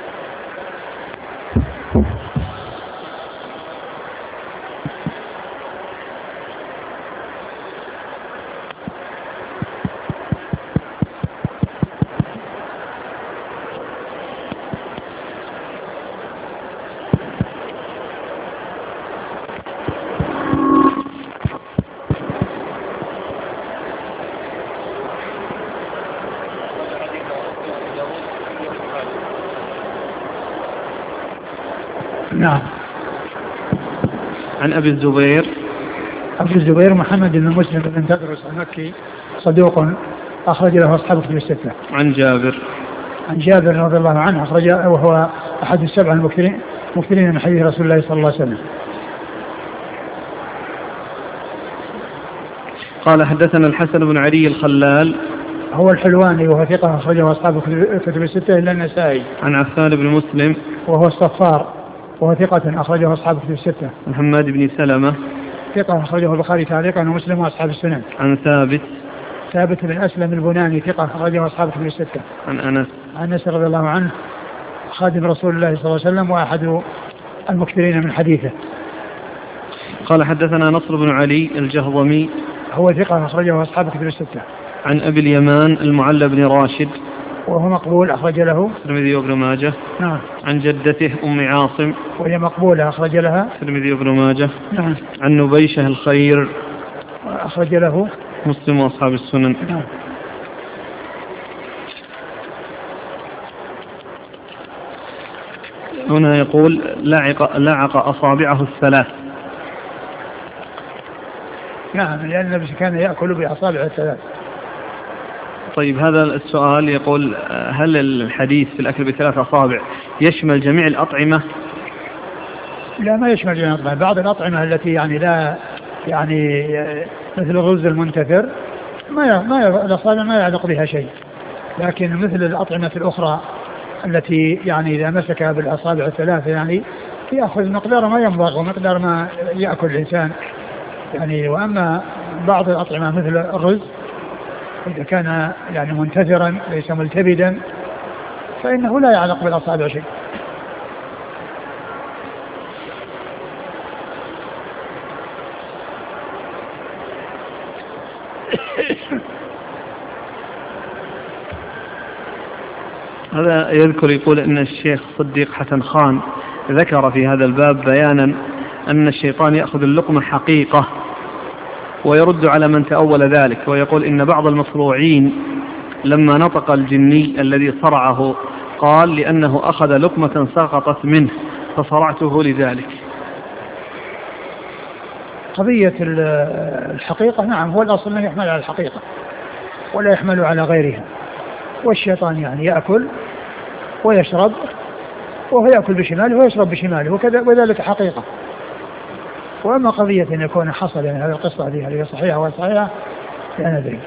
نعم. عن أبي الزبير. أبي الزبير محمد بن مسلم بن تدرس المكي صدوق أخرج له أصحاب كتب الستة. عن جابر. عن جابر رضي الله عنه أخرج وهو أحد السبع المكثرين من حديث رسول الله صلى الله عليه وسلم. قال حدثنا الحسن بن علي الخلال هو الحلواني وهو ثقة أخرجه أصحاب كتب الستة إلا النسائي. عن عفان بن مسلم وهو الصفار وهو ثقة أخرجه أصحاب كتب الستة. عن حماد بن سلمة ثقة أخرجه البخاري تعليقا ومسلم وأصحاب السنن. عن ثابت بن أسلم البناني ثقة أخرجه أصحاب كتب الستة. عن أنس رضي الله عنه خادم رسول الله صلى الله عليه وسلم وأحد المكثرين من حديثه. قال حدثنا نصر بن علي الجهضمي هو ثقة أخرجه أصحاب كتب الستة. عن أبي اليمان المعلى بن راشد وهو مقبول أخرج له الترمذي وابن ماجه. نعم. عن جدته أم عاصم وهي مقبولة أخرج لها الترمذي وابن ماجه. نعم. عن نبيشة الخير أخرج له مسلم وأصحاب السنن. نعم. هنا يقول لعق أصابعه الثلاث. نعم لأن النبي كان يأكل بأصابعه الثلاث. طيب هذا السؤال يقول هل الحديث في الأكل بثلاث أصابع يشمل جميع الأطعمة؟ لا ما يشمل جميع الأطعمة. بعض الأطعمة التي يعني لا يعني مثل الرز المنتثر الأصابع ما يعلق بها شيء، لكن مثل الأطعمة الأخرى التي يعني إذا مسكها بالأصابع الثلاثة يعني يأخذ مقدار ما ينبغ ومقدار ما يأكل الإنسان يعني. وأما بعض الأطعمة مثل الرز إذا كان يعني منتثرا ليس ملتبدا فإنه لا يعلق بالأصابع شيء. هذا يذكر يقول إن الشيخ صديق حسن خان ذكر في هذا الباب بيانا أن الشيطان يأخذ اللقمة حقيقة ويرد على من تأول ذلك، ويقول إن بعض المصروعين لما نطق الجني الذي صرعه قال لأنه أخذ لقمة سقطت منه فصرعته لذلك. قضية الحقيقة نعم هو الأصل أنه يحمل على الحقيقة ولا يحمل على غيرها، والشيطان يعني يأكل ويشرب وهو يأكل بشماله ويشرب بشماله وذلك حقيقة. وأما قضية أن يكون حصل يعني هذه القصة هذه صحيحة وصحيحة لا ندري.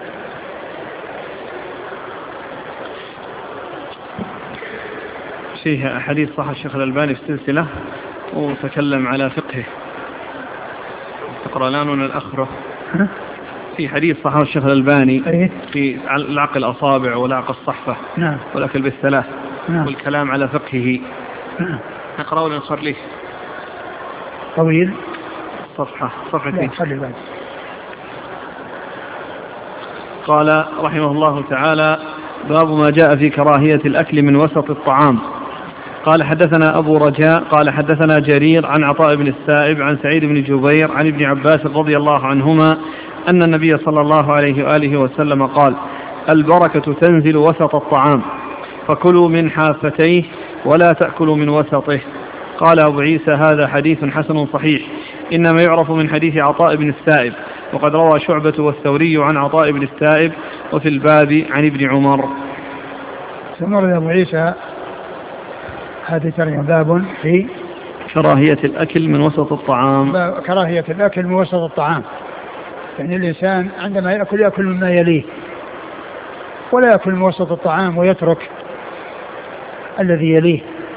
فيه حديث صح الشيخ الألباني في السلسلة وتكلم على فقهه. تقرأ الآن من الأخرة في حديث صح الشيخ الألباني في لعق الأصابع ولعق الصحفة نعم. والأكل بالثلاث نعم. والكلام على فقهه. نقرأ ولا نخر ليه طويل صفحتين. قال رحمه الله تعالى باب ما جاء في كراهية الأكل من وسط الطعام. قال حدثنا أبو رجاء قال حدثنا جرير عن عطاء بن السائب عن سعيد بن جبير عن ابن عباس رضي الله عنهما أن النبي صلى الله عليه وآله وسلم قال البركة تنزل وسط الطعام فكلوا من حافتيه ولا تأكلوا من وسطه. قال أبو عيسى هذا حديث حسن صحيح إنما يعرف من حديث عطاء بن السائب، وقد روى شعبة والثوري عن عطاء بن السائب وفي الباب عن ابن عمر. ثم روى أبو عيسى هذه ترجمة باب في كراهية الأكل من وسط الطعام. كراهية الأكل من وسط الطعام يعني الإنسان عندما يأكل مما يليه ولا يأكل من وسط الطعام ويترك الذي يليه.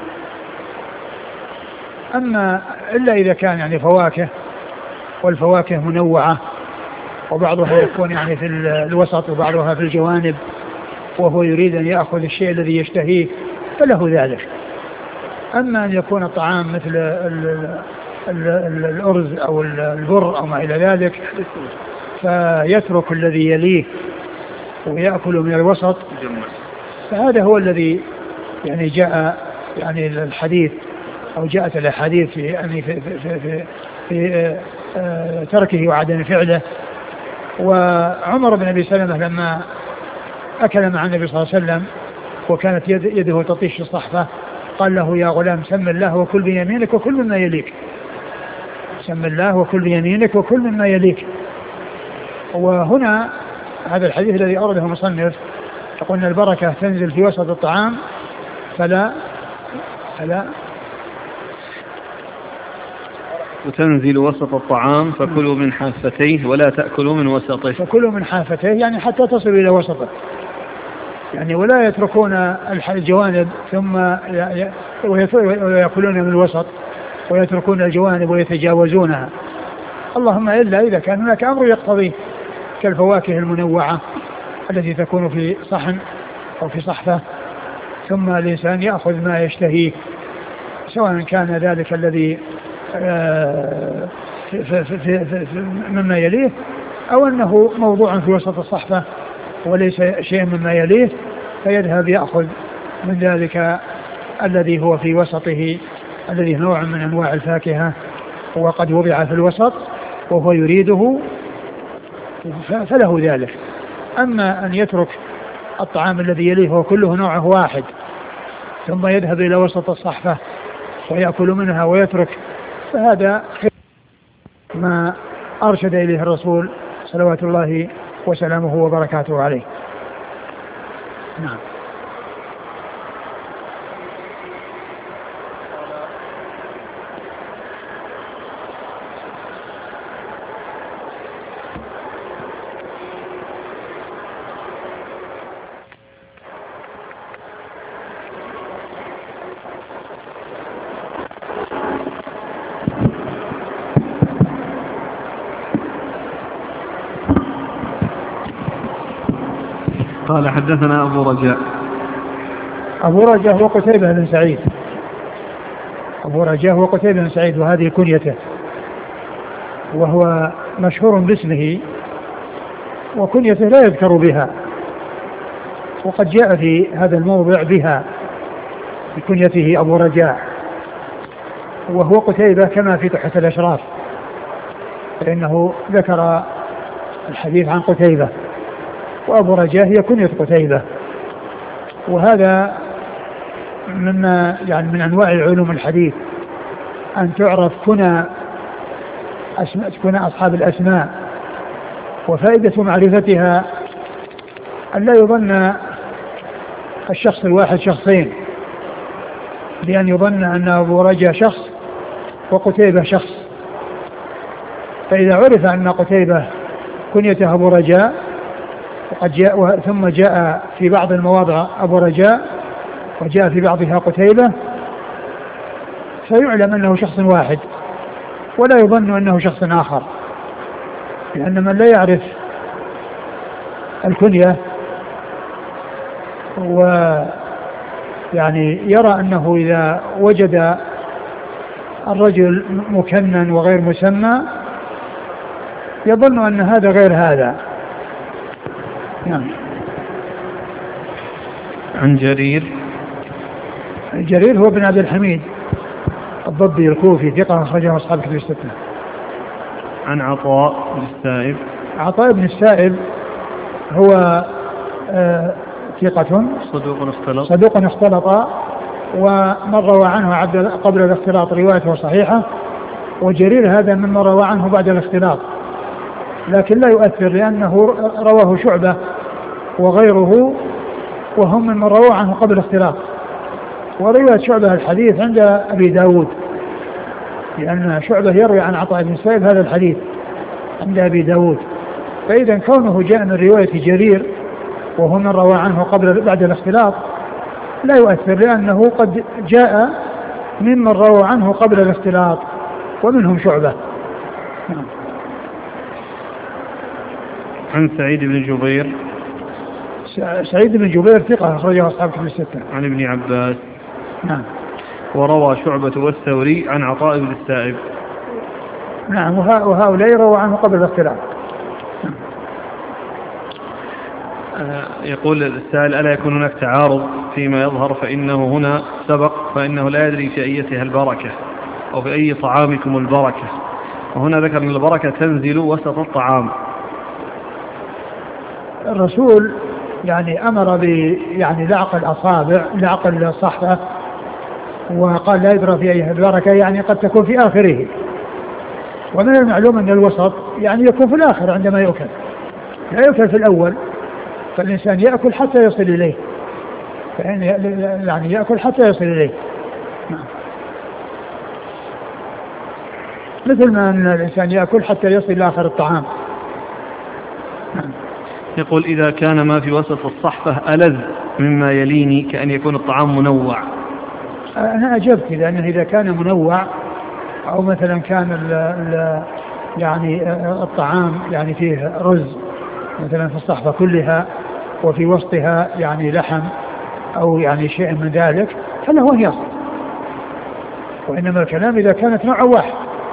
أما إلا إذا كان يعني فواكه والفواكه منوعة وبعضها يكون يعني في الوسط وبعضها في الجوانب وهو يريد أن يأخذ الشيء الذي يشتهيه فله ذلك. أما أن يكون الطعام مثل الأرز أو البر أو ما إلى ذلك فيترك الذي يليه ويأكل من الوسط فهذا هو الذي يعني جاء يعني الحديث أو جاءت الأحاديث في يعني في تركه وعدم فعله. وعمر بن أبي سلمة لما أكل مع النبي صلى الله عليه وسلم وكانت يده تطيش الصحفة قال له يا غلام سم الله وكل بيمينك وكل مما يليك، سم الله وكل بيمينك وكل مما يليك. وهنا هذا الحديث الذي أورده المصنف يقول أن البركة تنزل في وسط الطعام فلا وتنزل وسط الطعام فكلوا من حافتيه ولا تأكلوا من وسطه. فكلوا من حافتيه يعني حتى تصل إلى وسطه، يعني ولا يتركون الجوانب ثم ويأكلون من الوسط ويتركون الجوانب ويتجاوزونها، اللهم إلا إذا كان هناك أمر يقتضي كالفواكه المنوعة التي تكون في صحن أو في صحفة ثم الإنسان يأخذ ما يشتهيه، سواء كان ذلك الذي مما يليه أو أنه موضوع في وسط الصحفة وليس شيء مما يليه، فيذهب يأخذ من ذلك الذي هو في وسطه الذي نوع من أنواع الفاكهة وقد وضع في الوسط وهو يريده فله ذلك. أما أن يترك الطعام الذي يليه وكله نوعه واحد ثم يذهب إلى وسط الصحفة ويأكل منها ويترك، فهذا ما أرشد إليه الرسول صلوات الله وسلامه وبركاته عليه. نعم. قال حدثنا أبو رجاء هو قتيبة بن سعيد، أبو رجاء هو قتيبة بن سعيد وهذه كنيته، وهو مشهور باسمه وكنيته لا يذكر بها، وقد جاء في هذا الموضع بها بكنيته أبو رجاء، وهو قتيبة كما في تحفة الأشراف، فإنه ذكر الحديث عن قتيبة، وأبو رجاء هي كنية قتيبة. وهذا مما يعني من أنواع علوم الحديث أن تعرف كنى أصحاب الأسماء، وفائدة معرفتها أن لا يظن الشخص الواحد شخصين، بأن يظن أن أبو رجاء شخص وقتيبة شخص، فإذا عرف أن قتيبة كنيته أبو رجاء وقد جاء ثم جاء في بعض المواضع أبو رجاء وجاء في بعضها قتيبة، فيعلم أنه شخص واحد ولا يظن أنه شخص آخر، لأن من لا يعرف الكنية ويعني يرى أنه إذا وجد الرجل مكنن وغير مسمى يظن أن هذا غير هذا. نعم. عن جرير هو بن عبد الحميد الضبي الكوفي ثقة أخرجه أصحاب الكتب الستة. عن عطاء بن السائب. عطاء بن السائب هو ثقة صدوق اختلط ومن روى عنه قبل الاختلاط روايته صحيحة، وجرير هذا ممن روى عنه بعد الاختلاط، لكن لا يؤثر لأنه رواه شعبة وغيره وهم من روى عنه قبل الاختلاط، ورواية شعبة الحديث عند أبي داود، لأن شعبة يروي عن عطاء بن السائب هذا الحديث عند أبي داود، فإذا كونه جاء من رواية جرير وهو من روى عنه بعد الاختلاط لا يؤثر، لأنه قد جاء ممن روى عنه قبل الاختلاط ومنهم شعبة. عن سعيد بن جبير. سعيد بن جبير ثقة أخرجه أصحاب الكتب الستة. عن ابن عباس. نعم. وروى شعبة والثوري عن عطاء بن السائب. نعم. وهؤلاء روى عنه قبل الاختلاط. يقول السائل: ألا يكون هناك تعارض فيما يظهر فإنه هنا سبق فإنه لا يدري في أيتها البركة أو في أي طعامكم البركة، وهنا ذكر أن البركة تنزل وسط الطعام. الرسول يعني أمر يعني لعق الأصابع، لعق الصحفة وقال لا يدرى في أي البركة يعني قد تكون في آخره. ومن المعلوم أن الوسط يعني يكون في الآخر عندما يؤكل، لا يؤكل في الأول، فالإنسان يأكل حتى يصل إليه، يعني يأكل حتى يصل إليه. مثل ما أن الإنسان يأكل حتى يصل إلى آخر الطعام. يقول إذا كان ما في وسط الصحفة ألذ مما يليني كأن يكون الطعام منوع. أنا أجبت لأنه إذا كان منوع أو مثلا كان يعني الطعام يعني فيه رز مثلا في الصحفة كلها وفي وسطها يعني لحم أو يعني شيء من ذلك فلا هو يصل. وإنما الكلام إذا كانت نوع واحد.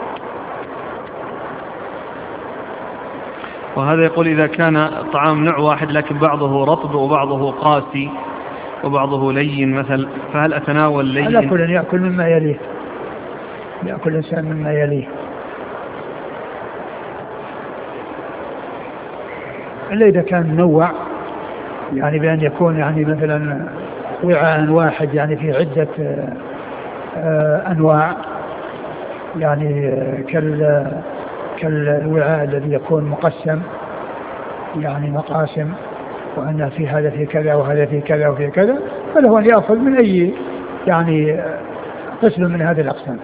وهذا يقول إذا كان الطعام نوع واحد لكن بعضه رطب وبعضه قاسي وبعضه لين مثل، فهل أتناول لين؟ على كل يأكل مما يليه، يأكل الإنسان مما يليه. إلا إذا كان منوع يعني بأن يكون يعني مثلا وعاء واحد يعني في عدة أنواع، يعني كالوعاء الذي يكون مقسم يعني مقاسم، وأن في هذا في كذا وهذا في كذا وفي كذا، فله أن يأخذ من أي يعني قسم من هذه الأقسام.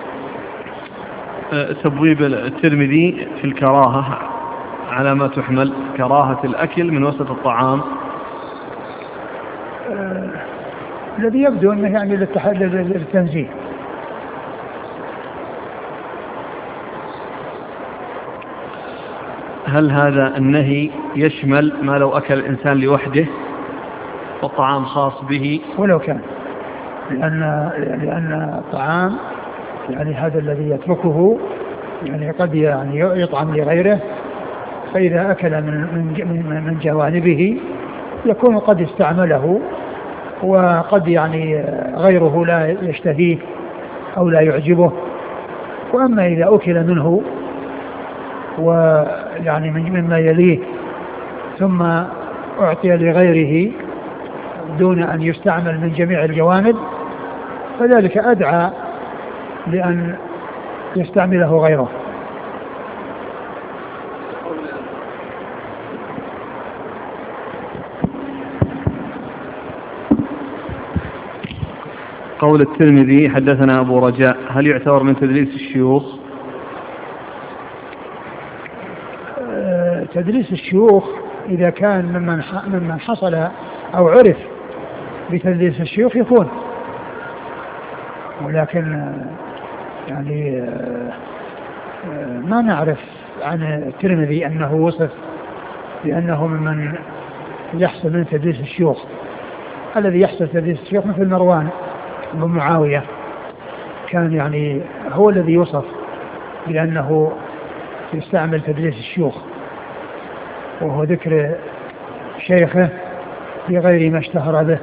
تبويب الترمذي في الكراهة على ما تحمل كراهة الأكل من وسط الطعام. الذي يبدو أنه يعني للتنزيه. هل هذا النهي يشمل ما لو أكل الإنسان لوحده والطعام خاص به؟ ولو كان، لأن الطعام يعني هذا الذي يتركه يعني قد يعني يطعم لغيره، فإذا أكل من جوانبه يكون قد استعمله وقد يعني غيره لا يشتهيه أو لا يعجبه. وأما إذا أكل منه ويعني مما يليه ثم أعطي لغيره دون أن يستعمل من جميع الجوانب فذلك أدعى لأن يستعمله غيره. قول الترمذي حدثنا أبو رجاء، هل يعتبر من تدليس الشيوخ؟ تدليس الشيوخ إذا كان ممن حصل أو عرف بتدليس الشيوخ يكون، ولكن يعني ما نعرف عن الترمذي أنه وصف بأنه ممن يحصل من تدليس الشيوخ. الذي يحصل تدليس الشيوخ مثل مروان بن معاوية كان يعني هو الذي يوصف بأنه يستعمل تدليس الشيوخ، وهو ذكر شيخه بغير ما اشتهر به.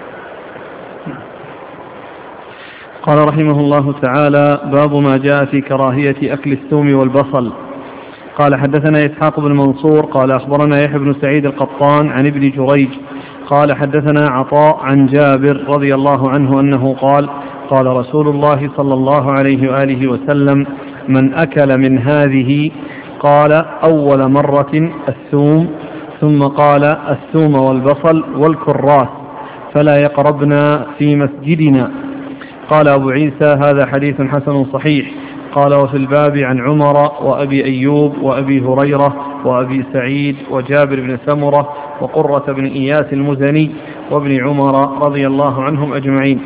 قال رحمه الله تعالى: باب ما جاء في كراهية أكل الثوم والبصل. قال حدثنا إسحاق بن منصور قال أخبرنا يحيى بن سعيد القطان عن ابن جريج قال حدثنا عطاء عن جابر رضي الله عنه أنه قال: قال رسول الله صلى الله عليه وآله وسلم: من أكل من هذه قال أول مرة الثوم، ثم قال الثوم والبصل والكراث فلا يقربنا في مسجدنا. قال أبو عيسى: هذا حديث حسن صحيح. قال: وفي الباب عن عمر وأبي أيوب وأبي هريرة وأبي سعيد وجابر بن سمرة وقرة بن إياس المزني وابن عمر رضي الله عنهم أجمعين.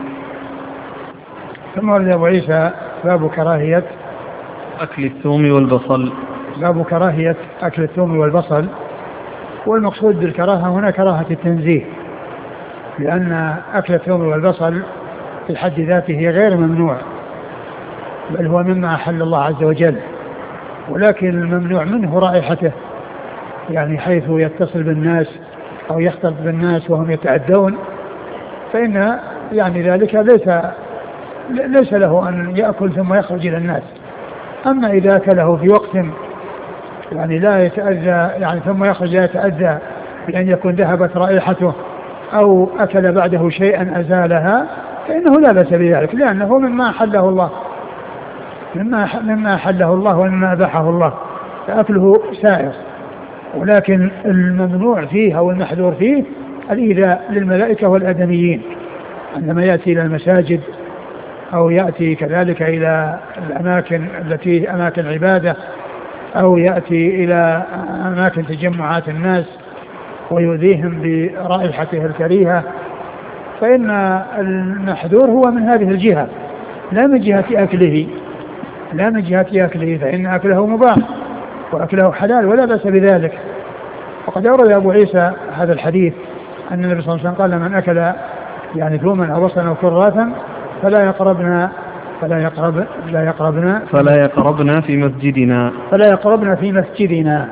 ثم ورد أبو عيسى باب كراهية أكل الثوم والبصل. باب كراهية أكل الثوم والبصل، والمقصود بالكراهة هنا كراهة التنزيه، لأن أكل الثوم والبصل في حد ذاته غير ممنوع، بل هو مما أحل الله عز وجل، ولكن الممنوع منه رائحته، يعني حيث يتصل بالناس أو يختلط بالناس وهم يتعدون، فإن يعني ذلك ليس له أن يأكل ثم يخرج إلى الناس. أما إذا أكله في وقت يعني لا يتأذى يعني ثم يخرج لا يتأذى بأن يكون ذهبت رائحته أو أكل بعده شيئا أزالها، فإنه لا بأس بذلك، لأنه مما أحله الله، مما أحله الله ومما أباحه الله، فأكله سائر. ولكن الممنوع فيه أو المحذور فيه الإيذاء للملائكة والآدميين عندما يأتي إلى المساجد أو يأتي كذلك إلى الأماكن التي أماكن عبادة أو يأتي إلى أماكن تجمعات الناس ويؤذيهم برائحته الكريهة، فإن المحذور هو من هذه الجهة لا من جهة أكله، فإن أكله مباح وأكله حلال ولا بأس بذلك. وقد أورد أبو عيسى هذا الحديث أن النبي صلى الله عليه وسلم قال: من أكل يعني ثوما أو بصلا أو كراثا فلا يقربنا في مسجدنا.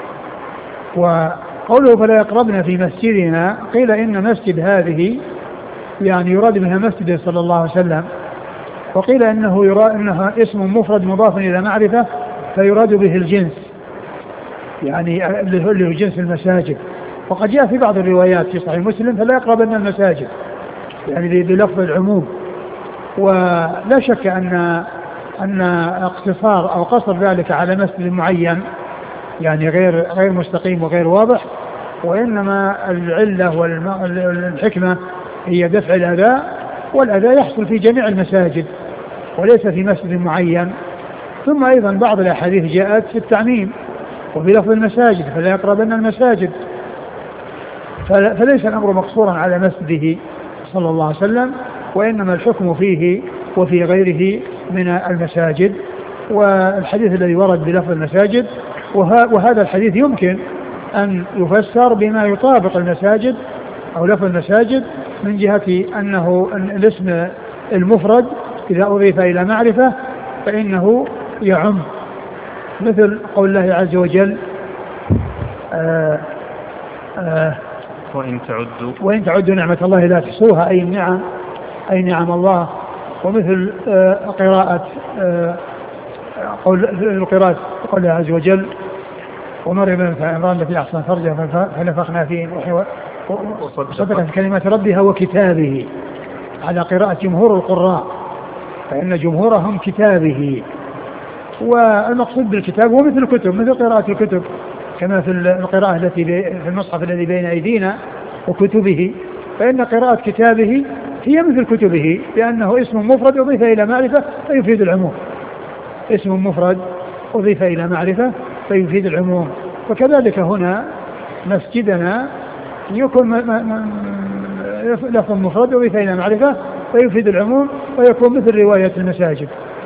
وقوله فلا يقربنا في مسجدنا قيل إن مسجد هذه يعني يراد بها مسجد صلى الله عليه وسلم، وقيل إنها اسم مفرد مضاف إلى معرفة فيراد به الجنس، يعني اللي هو جنس المساجد. وقد جاء في بعض الروايات في صحيح مسلم فلا يقربن المساجد، يعني بلفظ العموم. ولا شك أن اقتصار أو قصر ذلك على مسجد معين يعني غير مستقيم وغير واضح، وإنما العلة والحكمة هي دفع الأذى، والأذى يحصل في جميع المساجد وليس في مسجد معين. ثم أيضا بعض الأحاديث جاءت في التعميم وبلفظ المساجد فلا يقربن المساجد، فليس الأمر مقصورا على مسجده صلى الله عليه وسلم، وإنما الحكم فيه وفي غيره من المساجد. والحديث الذي ورد بلفظ المساجد وهذا الحديث يمكن أن يفسر بما يطابق المساجد أو لفظ المساجد من جهة أنه الاسم المفرد إذا أضيف إلى معرفة فإنه يعم، مثل قول الله عز وجل وإن تعدوا نعمة الله لا تحصوها، أي نعم الله. ومثل قراءة قول الله عز وجل: ومريم بنت عمران التي أحصنت فرجها فنفخنا فيه وصدقت كلمات ربها وكتابه، على قراءة جمهور القراء، فإن جمهورهم كتابه. والمقصود بالكتاب هو مثل الكتب، مثل قراءة الكتب، كما في القراءة التي في المصحف الذي بين أيدينا وكتبه، فإن قراءة كتابه هي مثل كتبه، لأنه اسم مفرد أضيف إلى معرفة فيفيد العموم، اسم مفرد أضيف إلى معرفة فيفيد العموم. وكذلك هنا مسجدنا يكون لفظ مفرد أضيف إلى معرفة فيفيد العموم ويكون مثل رواية المساجد.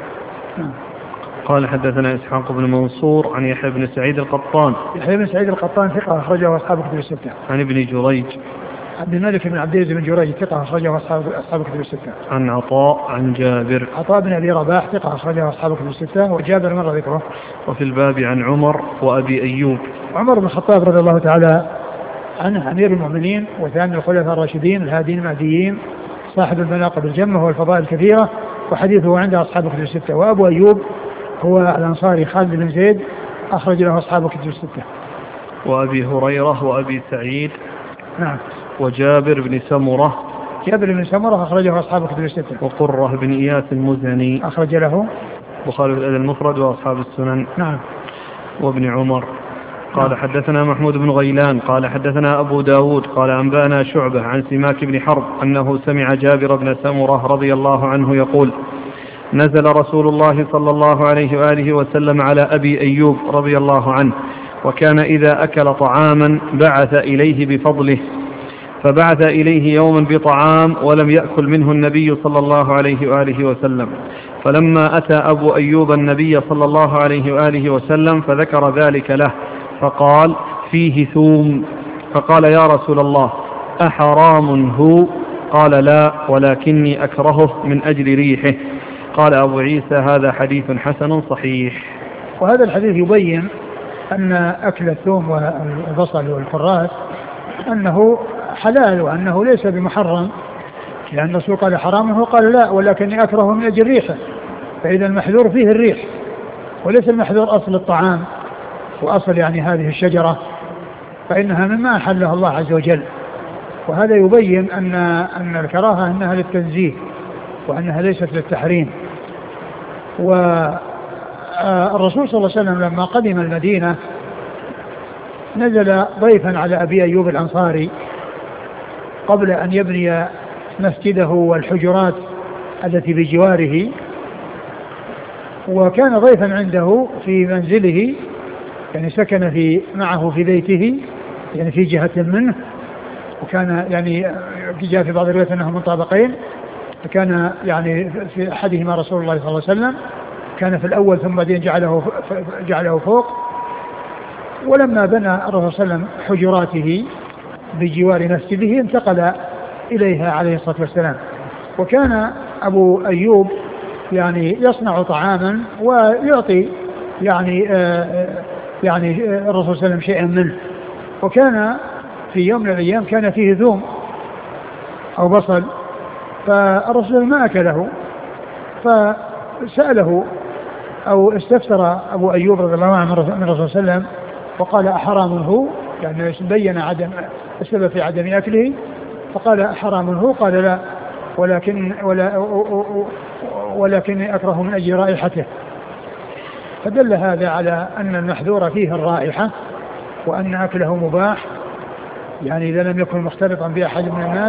قال: حدثنا إسحاق بن منصور عن يحيى بن سعيد القطان. يحيى بن سعيد القطان ثقة أخرجه أصحاب كتب الستة. عن ابن جريج عبد الملك بن عبد العزيز بن جريج ثقة أخرجه أصحاب كتب الستة. عن عطاء عن جابر. عطاء بن أبي رباح ثقة أخرجه أصحاب كتب الستة، وجابر مر ذكره. وفي الباب عن عمر وأبي أيوب. عمر بن الخطاب رضي الله تعالى عنه أمير المؤمنين وثاني الخلفاء الراشدين الهادين المهديين، صاحب المناقب الجمة والفضائل الكثيرة، وحديثه عند أصحاب كتب الستة. وأبو أيوب هو الأنصاري خالد بن زيد أخرج له أصحاب كتب الستة. وأبي هريرة وأبي سعيد. نعم. وجابر بن سمرة. جابر بن سمرة أخرجه أصحاب كتب الستة. وقرة بن إياس المزني أخرج له البخاري في الأدب المفرد وأصحاب السنن. نعم. وابن عمر. قال: حدثنا محمود بن غيلان قال: حدثنا أبو داود قال: أنبأنا شعبة عن سماك بن حرب أنه سمع جابر بن سمرة رضي الله عنه يقول: نزل رسول الله صلى الله عليه وآله وسلم على أبي أيوب رضي الله عنه، وكان إذا أكل طعاما بعث إليه بفضله، فبعث إليه يوما بطعام ولم يأكل منه النبي صلى الله عليه وآله وسلم، فلما أتى أبو أيوب النبي صلى الله عليه وآله وسلم فذكر ذلك له، فقال: فيه ثوم. فقال: يا رسول الله أحرام هو؟ قال: لا، ولكني أكرهه من أجل ريحه. قال أبو عيسى: هذا حديث حسن صحيح. وهذا الحديث يبين أن أكل الثوم والبصل والكراث أنه حلال وأنه ليس بمحرم، لأن الرسول قال حرامه قال لا، ولكني أكره من أجل ريحه، فإذا المحذور فيه الريح وليس المحذور أصل الطعام وأصل يعني هذه الشجرة، فإنها مما أحله الله عز وجل. وهذا يبين أن الكراهة أنها للتنزيه وأنها ليست للتحريم. والرسول صلى الله عليه وسلم لما قدم المدينة نزل ضيفا على أبي أيوب الأنصاري قبل أن يبني مسجده والحجرات التي بجواره، وكان ضيفا عنده في منزله، يعني سكن معه في بيته، يعني في جهة منه، وكان يعني جاء في بعض الروايات أنه من طابقين، فكان يعني في أحدهما رسول الله صلى الله عليه وسلم، كان في الأول ثم بعدين جعله فوق. ولما بنى الرسول صلى الله عليه وسلم حجراته بجوار مسجده انتقل إليها عليه الصلاة والسلام. وكان أبو أيوب يعني يصنع طعاما ويعطي يعني الرسول صلى الله عليه وسلم شيئا منه. وكان في يوم من الأيام كان فيه ثوم أو بصل، فالرسول ما أكله، فسأله أو استفسر أبو أيوب رضي الله عنه من الرسول صلى الله عليه وسلم وقال أحرام هو، يعني بين عدم السبب في عدم أكله، فقال أحرام هو؟ قال لا، ولكن أكره من أجل رائحته. فدل هذا على أن المحذور فيه الرائحة، وأن أكله مباح، يعني إذا لم يكن مختلطا بأحد من الناس.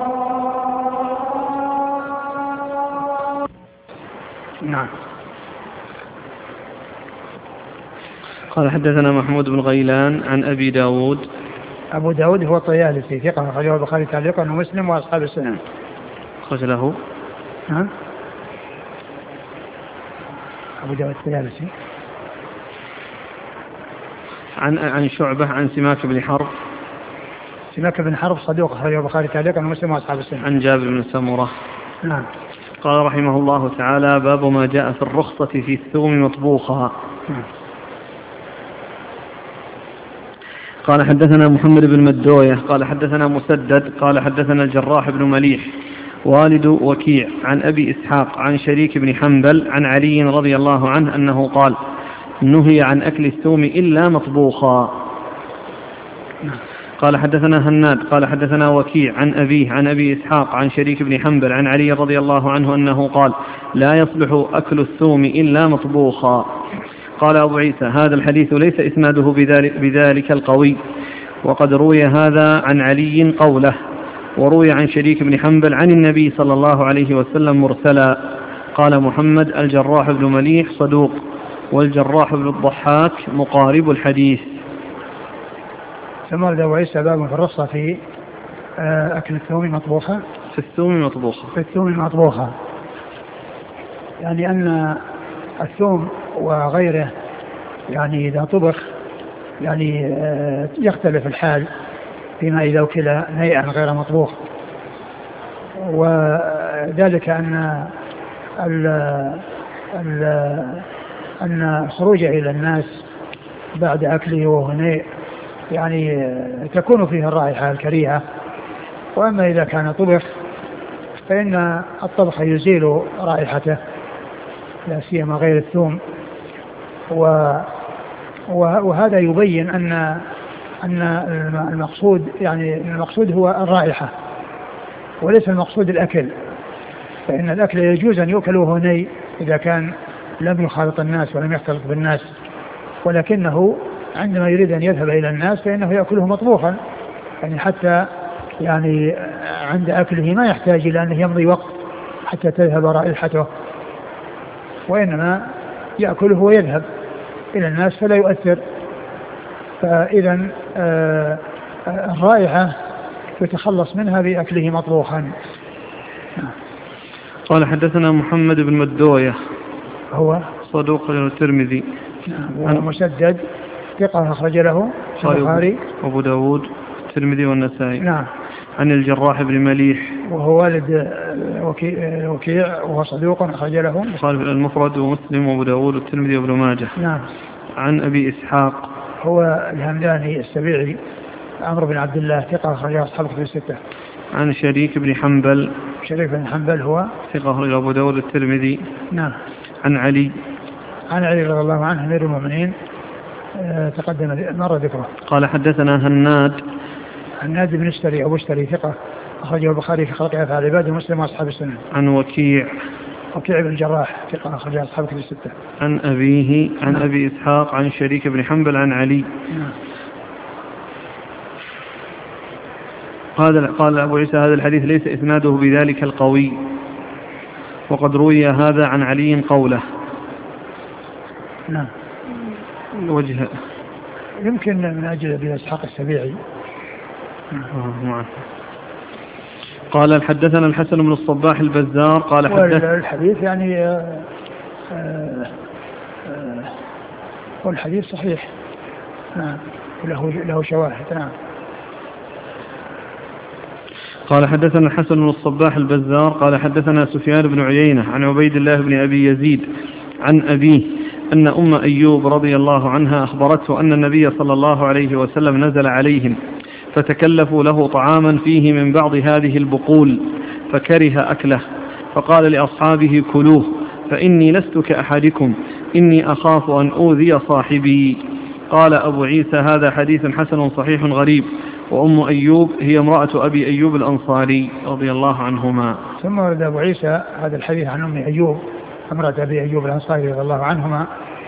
نعم. قال حدثنا محمود بن غيلان عن أبي داود. أبو داود هو الطيالسي ثقة، أخرجه البخاري تعليقا ومسلم وأصحاب السنن. أخرج له أبو داود الطيالسي عن شعبة عن سماك بن حرب. سماك بن حرب صدوق، أخرجه البخاري تعليقا ومسلم وأصحاب السنن. عن جابر بن سمرة. نعم. قال رحمه الله تعالى: باب ما جاء في الرخصة في الثوم مطبوخها. قال حدثنا محمد بن مدوية قال حدثنا مسدد قال حدثنا الجراح بن مليح والد وكيع عن أبي إسحاق عن شريك بن حنبل عن علي رضي الله عنه أنه قال: نهي عن أكل الثوم إلا مطبوخا. قال حدثنا هناد قال حدثنا وكيع عن أبيه عن أبي إسحاق عن شريك بن حنبل عن علي رضي الله عنه أنه قال: لا يصلح أكل الثوم إلا مطبوخا. قال أبو عيسى: هذا الحديث ليس إسناده بذلك القوي، وقد روي هذا عن علي قوله، وروي عن شريك بن حنبل عن النبي صلى الله عليه وسلم مرسلا. قال محمد: الجراح بن مليح صدوق، والجراح بن الضحاك مقارب الحديث. ثم ورد أبو عيسى باب في الرخصة في أكل الثوم مطبوخة. في الثوم مطبوخة. في الثوم مطبوخة، يعني أن الثوم وغيره يعني إذا طبخ يعني يختلف الحال فيما إذا أكل نيئا غير مطبوخ. وذلك أن خروجه إلى الناس بعد أكله وهو نيء يعني تكون فيه الرائحة الكريهة. وأما إذا كان طبخ فإن الطبخ يزيل رائحته، لا سيما غير الثوم. وهذا يبين أن المقصود يعني المقصود هو الرائحة وليس المقصود الأكل، فإن الأكل يجوز أن يؤكل وهو ني إذا كان لم يخالط الناس ولم يختلط بالناس، ولكنه عندما يريد أن يذهب إلى الناس فإنه يأكله مطبوخا، يعني حتى يعني عند أكله ما يحتاج إلى أنه يمضي وقت حتى تذهب رائحته، وإنما يأكله ويذهب إلى الناس فلا يؤثر. فإذا الرائحة يتخلص منها بأكله مطبوخا. قال حدثنا محمد بن مدوية هو صدوق الترمذي. ومسدد ثقة أخرج له البخاري أبو داود الترمذي والنسائي. نعم. عن الجراح بن مليح وهو والد وكيع وهو صدوق أخرج له البخاري المفرد ومسلم وأبو داود والترمذي وابن ماجه. نعم. عن أبي إسحاق هو الهمداني السبيعي عمرو بن عبد الله ثقة أخرج أصحاب الكتب الستة. عن شريك بن حنبل. شريك بن حنبل هو ثقة أخرج أبو داود الترمذي. نعم. عن علي رضي الله عنه أمير المؤمنين تقدم مرة ذكره. قال حدثنا هناد بن اشتري أبو اشتري ثقة أخرجه البخاري في خلق أفعال العباد ومسلم وأصحاب السنن. عن وكيع بن الجراح ثقة أخرج أصحاب كتب الستة. عن أبيه عن أبي إسحاق عن شريك بن حنبل عن علي. قال أبو عيسى هذا الحديث ليس إسناده بذلك القوي، وقد روي هذا عن علي قوله. نعم. وجه يمكن من أجل أبي إسحاق السبيعي. قال حدثنا الحسن بن الصباح البزار قال حدثنا الحديث يعني والحديث صحيح. نعم. له شواهد. نعم. قال حدثنا الحسن بن الصباح البزار قال حدثنا سفيان بن عيينة عن عبيد الله بن أبي يزيد عن أبيه أن أم أيوب رضي الله عنها أخبرته أن النبي صلى الله عليه وسلم نزل عليهم فتكلفوا له طعاما فيه من بعض هذه البقول فكره أكله، فقال لأصحابه كلوه فإني لست كأحدكم إني أخاف أن أوذي صاحبي. قال أبو عيسى هذا حديث حسن صحيح غريب. وأم أيوب هي امرأة أبي أيوب الأنصاري رضي الله عنهما. ثم ورد أبو عيسى هذا الحديث عن أم أيوب امرأة أبي أيوب الأنصاري رضي الله عنهما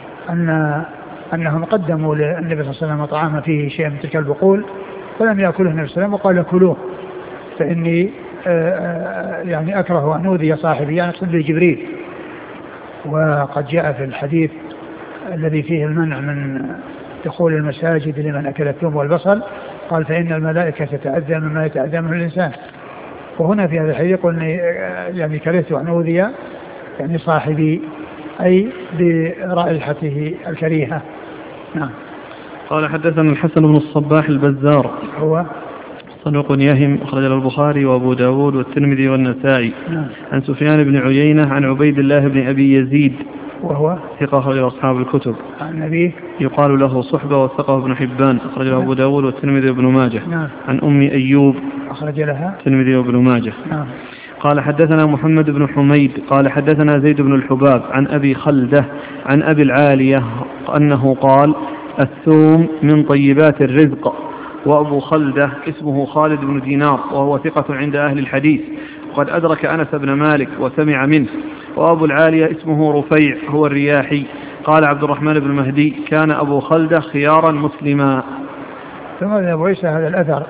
أنهم قدموا للنبي صلى الله عليه وسلم طعاما فيه شيء من تلك البقول فلم يأكله النبي صلى الله عليه وسلم وقال كلوه فإني يعني أكره أن أوذي صاحبي، يعني قصد جبريل. وقد جاء في الحديث الذي فيه المنع من دخول المساجد لمن أكل الثوم والبصل قال فإن الملائكة تتأذى مما يتأذى منه الإنسان. وهنا في هذا الحديث قلنا يعني كرهت أن أوذي يعني صاحبي أي برائحته الكريهة. نعم. قال حدثنا الحسن بن الصباح البزار هو صدوق يهم أخرج له البخاري وأبو داود والترمذي والنسائي. نعم. عن سفيان بن عيينة عن عبيد الله بن أبي يزيد وهو ثقة أخرج أصحاب الكتب. عن أبيه يقال له صحبة وثقه ابن حبان أخرج له أبو داود والترمذي وابن ماجه. نعم. عن أم أيوب أخرج لها الترمذي وابن ماجه. نعم. قال حدثنا محمد بن حميد قال حدثنا زيد بن الحباب عن أبي خلدة عن أبي العالية أنه قال الثوم من طيبات الرزق. وأبو خلدة اسمه خالد بن دينار وهو ثقة عند أهل الحديث وقد أدرك أنس بن مالك وسمع منه. وأبو العالية اسمه رفيع هو الرياحي. قال عبد الرحمن بن مهدي كان أبو خلدة خيارا مسلما. ثم أبو عيسى هذا الأثر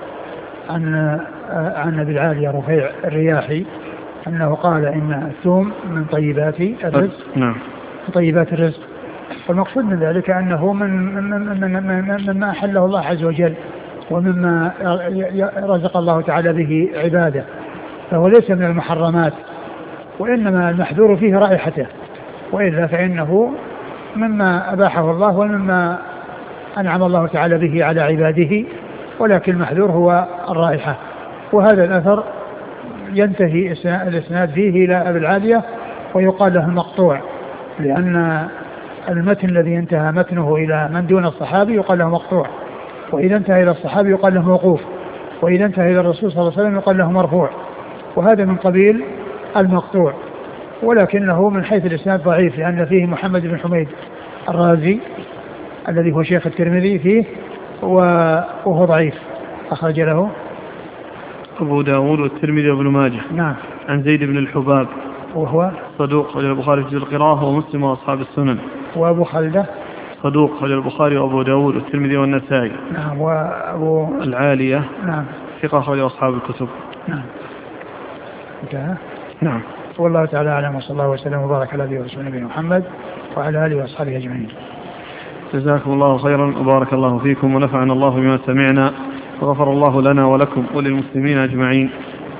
عن أبي العالية رفيع الرياحي أنه قال إن الثوم من طيبات الرزق. نعم. طيبات الرزق. والمقصود من ذلك أنه مما أحله الله عز وجل ومما رزق الله تعالى به عباده، فهو ليس من المحرمات وإنما المحذور فيه رائحته، وإلا فإنه مما أباحه الله ومما أنعم الله تعالى به على عباده، ولكن المحذور هو الرائحة. وهذا الأثر ينتهي الإسناد فيه إلى أبي العالية ويقال له المقطوع، لأن المتن الذي انتهى متنه إلى من دون الصحابي يقال له مقطوع، وإذا انتهى إلى الصحابي يقال له موقوف، وإذا انتهى إلى الرسول صلى الله عليه وسلم يقال له مرفوع، وهذا من قبيل المقطوع. ولكنه من حيث الإسناد ضعيف لأن فيه محمد بن حميد الرازي الذي هو شيخ الترمذي فيه وهو ضعيف. أخرج له أبو داود والترمذي وابن ماجه. نعم. عن زيد بن الحباب وهو صدوق خرج البخاري في القراءة ومسلم وأصحاب السنن. وأبو خلدة صدوق خرج البخاري وأبو داود والترمذي والنسائي. نعم. وأبو العالية نعم ثقة خرج أصحاب الكتب. نعم. انتهى. نعم. والله تعالى أعلم وصلى الله وسلم وبارك على نبينا ورسوله نبينا محمد وعلى آله وأصحابه أجمعين. جزاكم الله خيرا وبارك الله فيكم ونفعنا الله بما سمعنا وغفر الله لنا ولكم وللمسلمين أجمعين.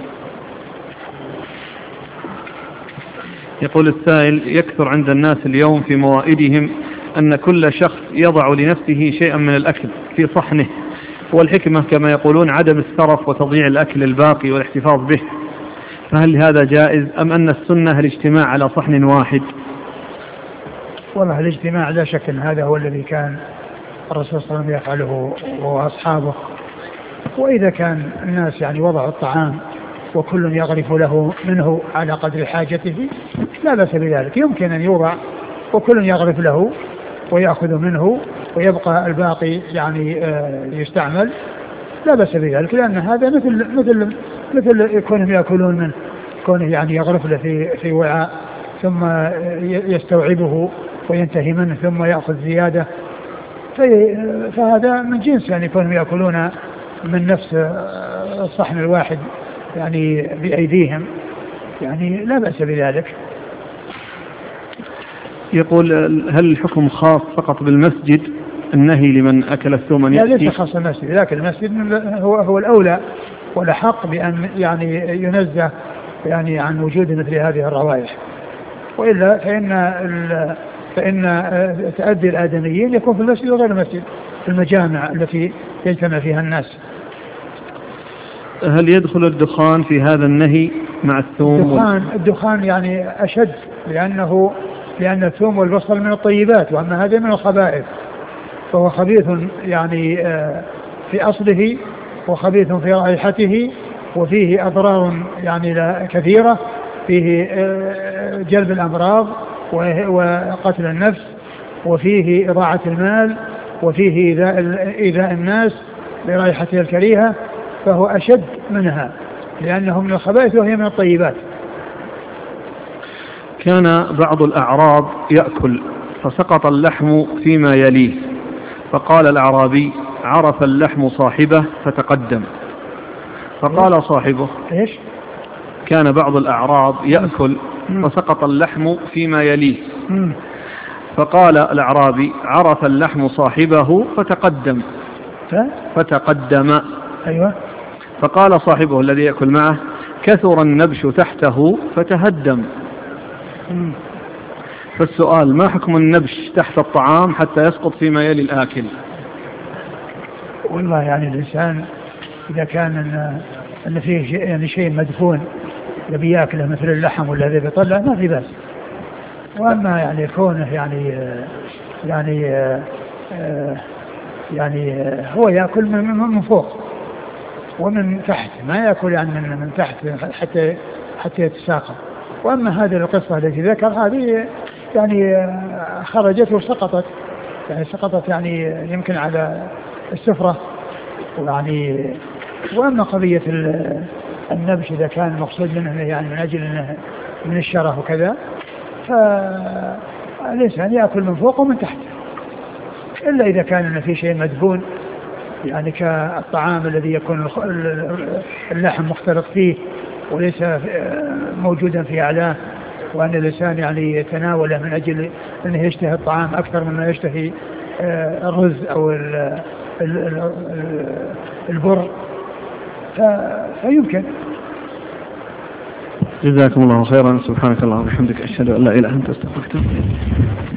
يقول السائل يكثر عند الناس اليوم في موائدهم أن كل شخص يضع لنفسه شيئا من الأكل في صحنه، والحكمة كما يقولون عدم السرف وتضييع الأكل الباقي والاحتفاظ به، فهل هذا جائز أم أن السنة الاجتماع على صحن واحد؟ والله الاجتماع لا شك أن هذا هو الذي كان الرسول صلى الله عليه وسلم يفعله وأصحابه، وإذا كان الناس يعني وضعوا الطعام وكل يغرف له منه على قدر حاجته لا بأس بذلك، يمكن أن يوضع وكل يغرف له ويأخذ منه ويبقى الباقي يعني يستعمل، لا بأس بذلك، لأن هذا مثل يكونهم يأكلون منه، كونه يعني يغرف له في وعاء ثم يستوعبه وينتهي منه ثم يأخذ زيادة، فهذا من جنس يعني يكونهم يأكلون من نفس الصحن الواحد يعني بأيديهم، يعني لا بأس بذلك. يقول هل الحكم خاص فقط بالمسجد، النهي لمن أكل الثوم أن يأتي؟ لا، ليس خاص المسجد، لكن المسجد هو الأولى والأحق بأن يعني ينزه يعني عن وجود مثل هذه الروائح، وإلا فإن تأدي الآدميين يكون في المسجد وغير المسجد، في المجامع التي يجتمع فيها الناس. هل يدخل الدخان في هذا النهي مع الثوم؟ الدخان يعني أشد، لأن الثوم والبصل من الطيبات، وأما هذا من الخبائث، فهو خبيث يعني في أصله وخبيث في رائحته، وفيه أضرار يعني كثيرة، فيه جلب الأمراض وقتل النفس، وفيه إضاعة المال، وفيه إيذاء الناس برائحته الكريهة، فهو أشد منها لأنه من الخبائث وهي من الطيبات. كان بعض الأعراب يأكل فسقط اللحم فيما يليه، فقال الأعرابي عرف اللحم صاحبه فتقدم. فقال صاحبه إيش؟ كان بعض الأعراب يأكل فسقط اللحم فيما يليه، فقال الأعرابي عرف اللحم صاحبه فتقدم. أيوة. فقال صاحبه الذي يأكل معه كثر النبش تحته فتهدم. فالسؤال ما حكم النبش تحت الطعام حتى يسقط فيما يلي الآكل؟ والله يعني الإنسان إذا كان أن فيه يعني شيء مدفون يبي يأكله مثل اللحم والذي بيطلع ما في بأس، وأما يعني كونه يعني هو يأكل من فوق ومن تحت، ما يأكل يعني من تحت حتى يتساقط. وأما هذه القصة التي ذكر هذه يعني خرجت وسقطت، يعني سقطت يعني يمكن على السفرة يعني. وأما قضية النبش إذا كان المقصود منه يعني من أجل أنه من الشره وكذا، فالإنسان يأكل من فوق ومن تحت، إلا إذا كان في شيء مدفون يعني كالطعام الذي يكون اللحم مختلط فيه وليس موجودا في أعلاه، وأن الإنسان يعني يتناوله من أجل أنه يشتهي الطعام أكثر مما يشتهي الرز أو البر، فيمكن. جزاكم الله خيرا. سبحانك اللهم وبحمدك أشهد أن لا إله إلا أنت أستغفرك.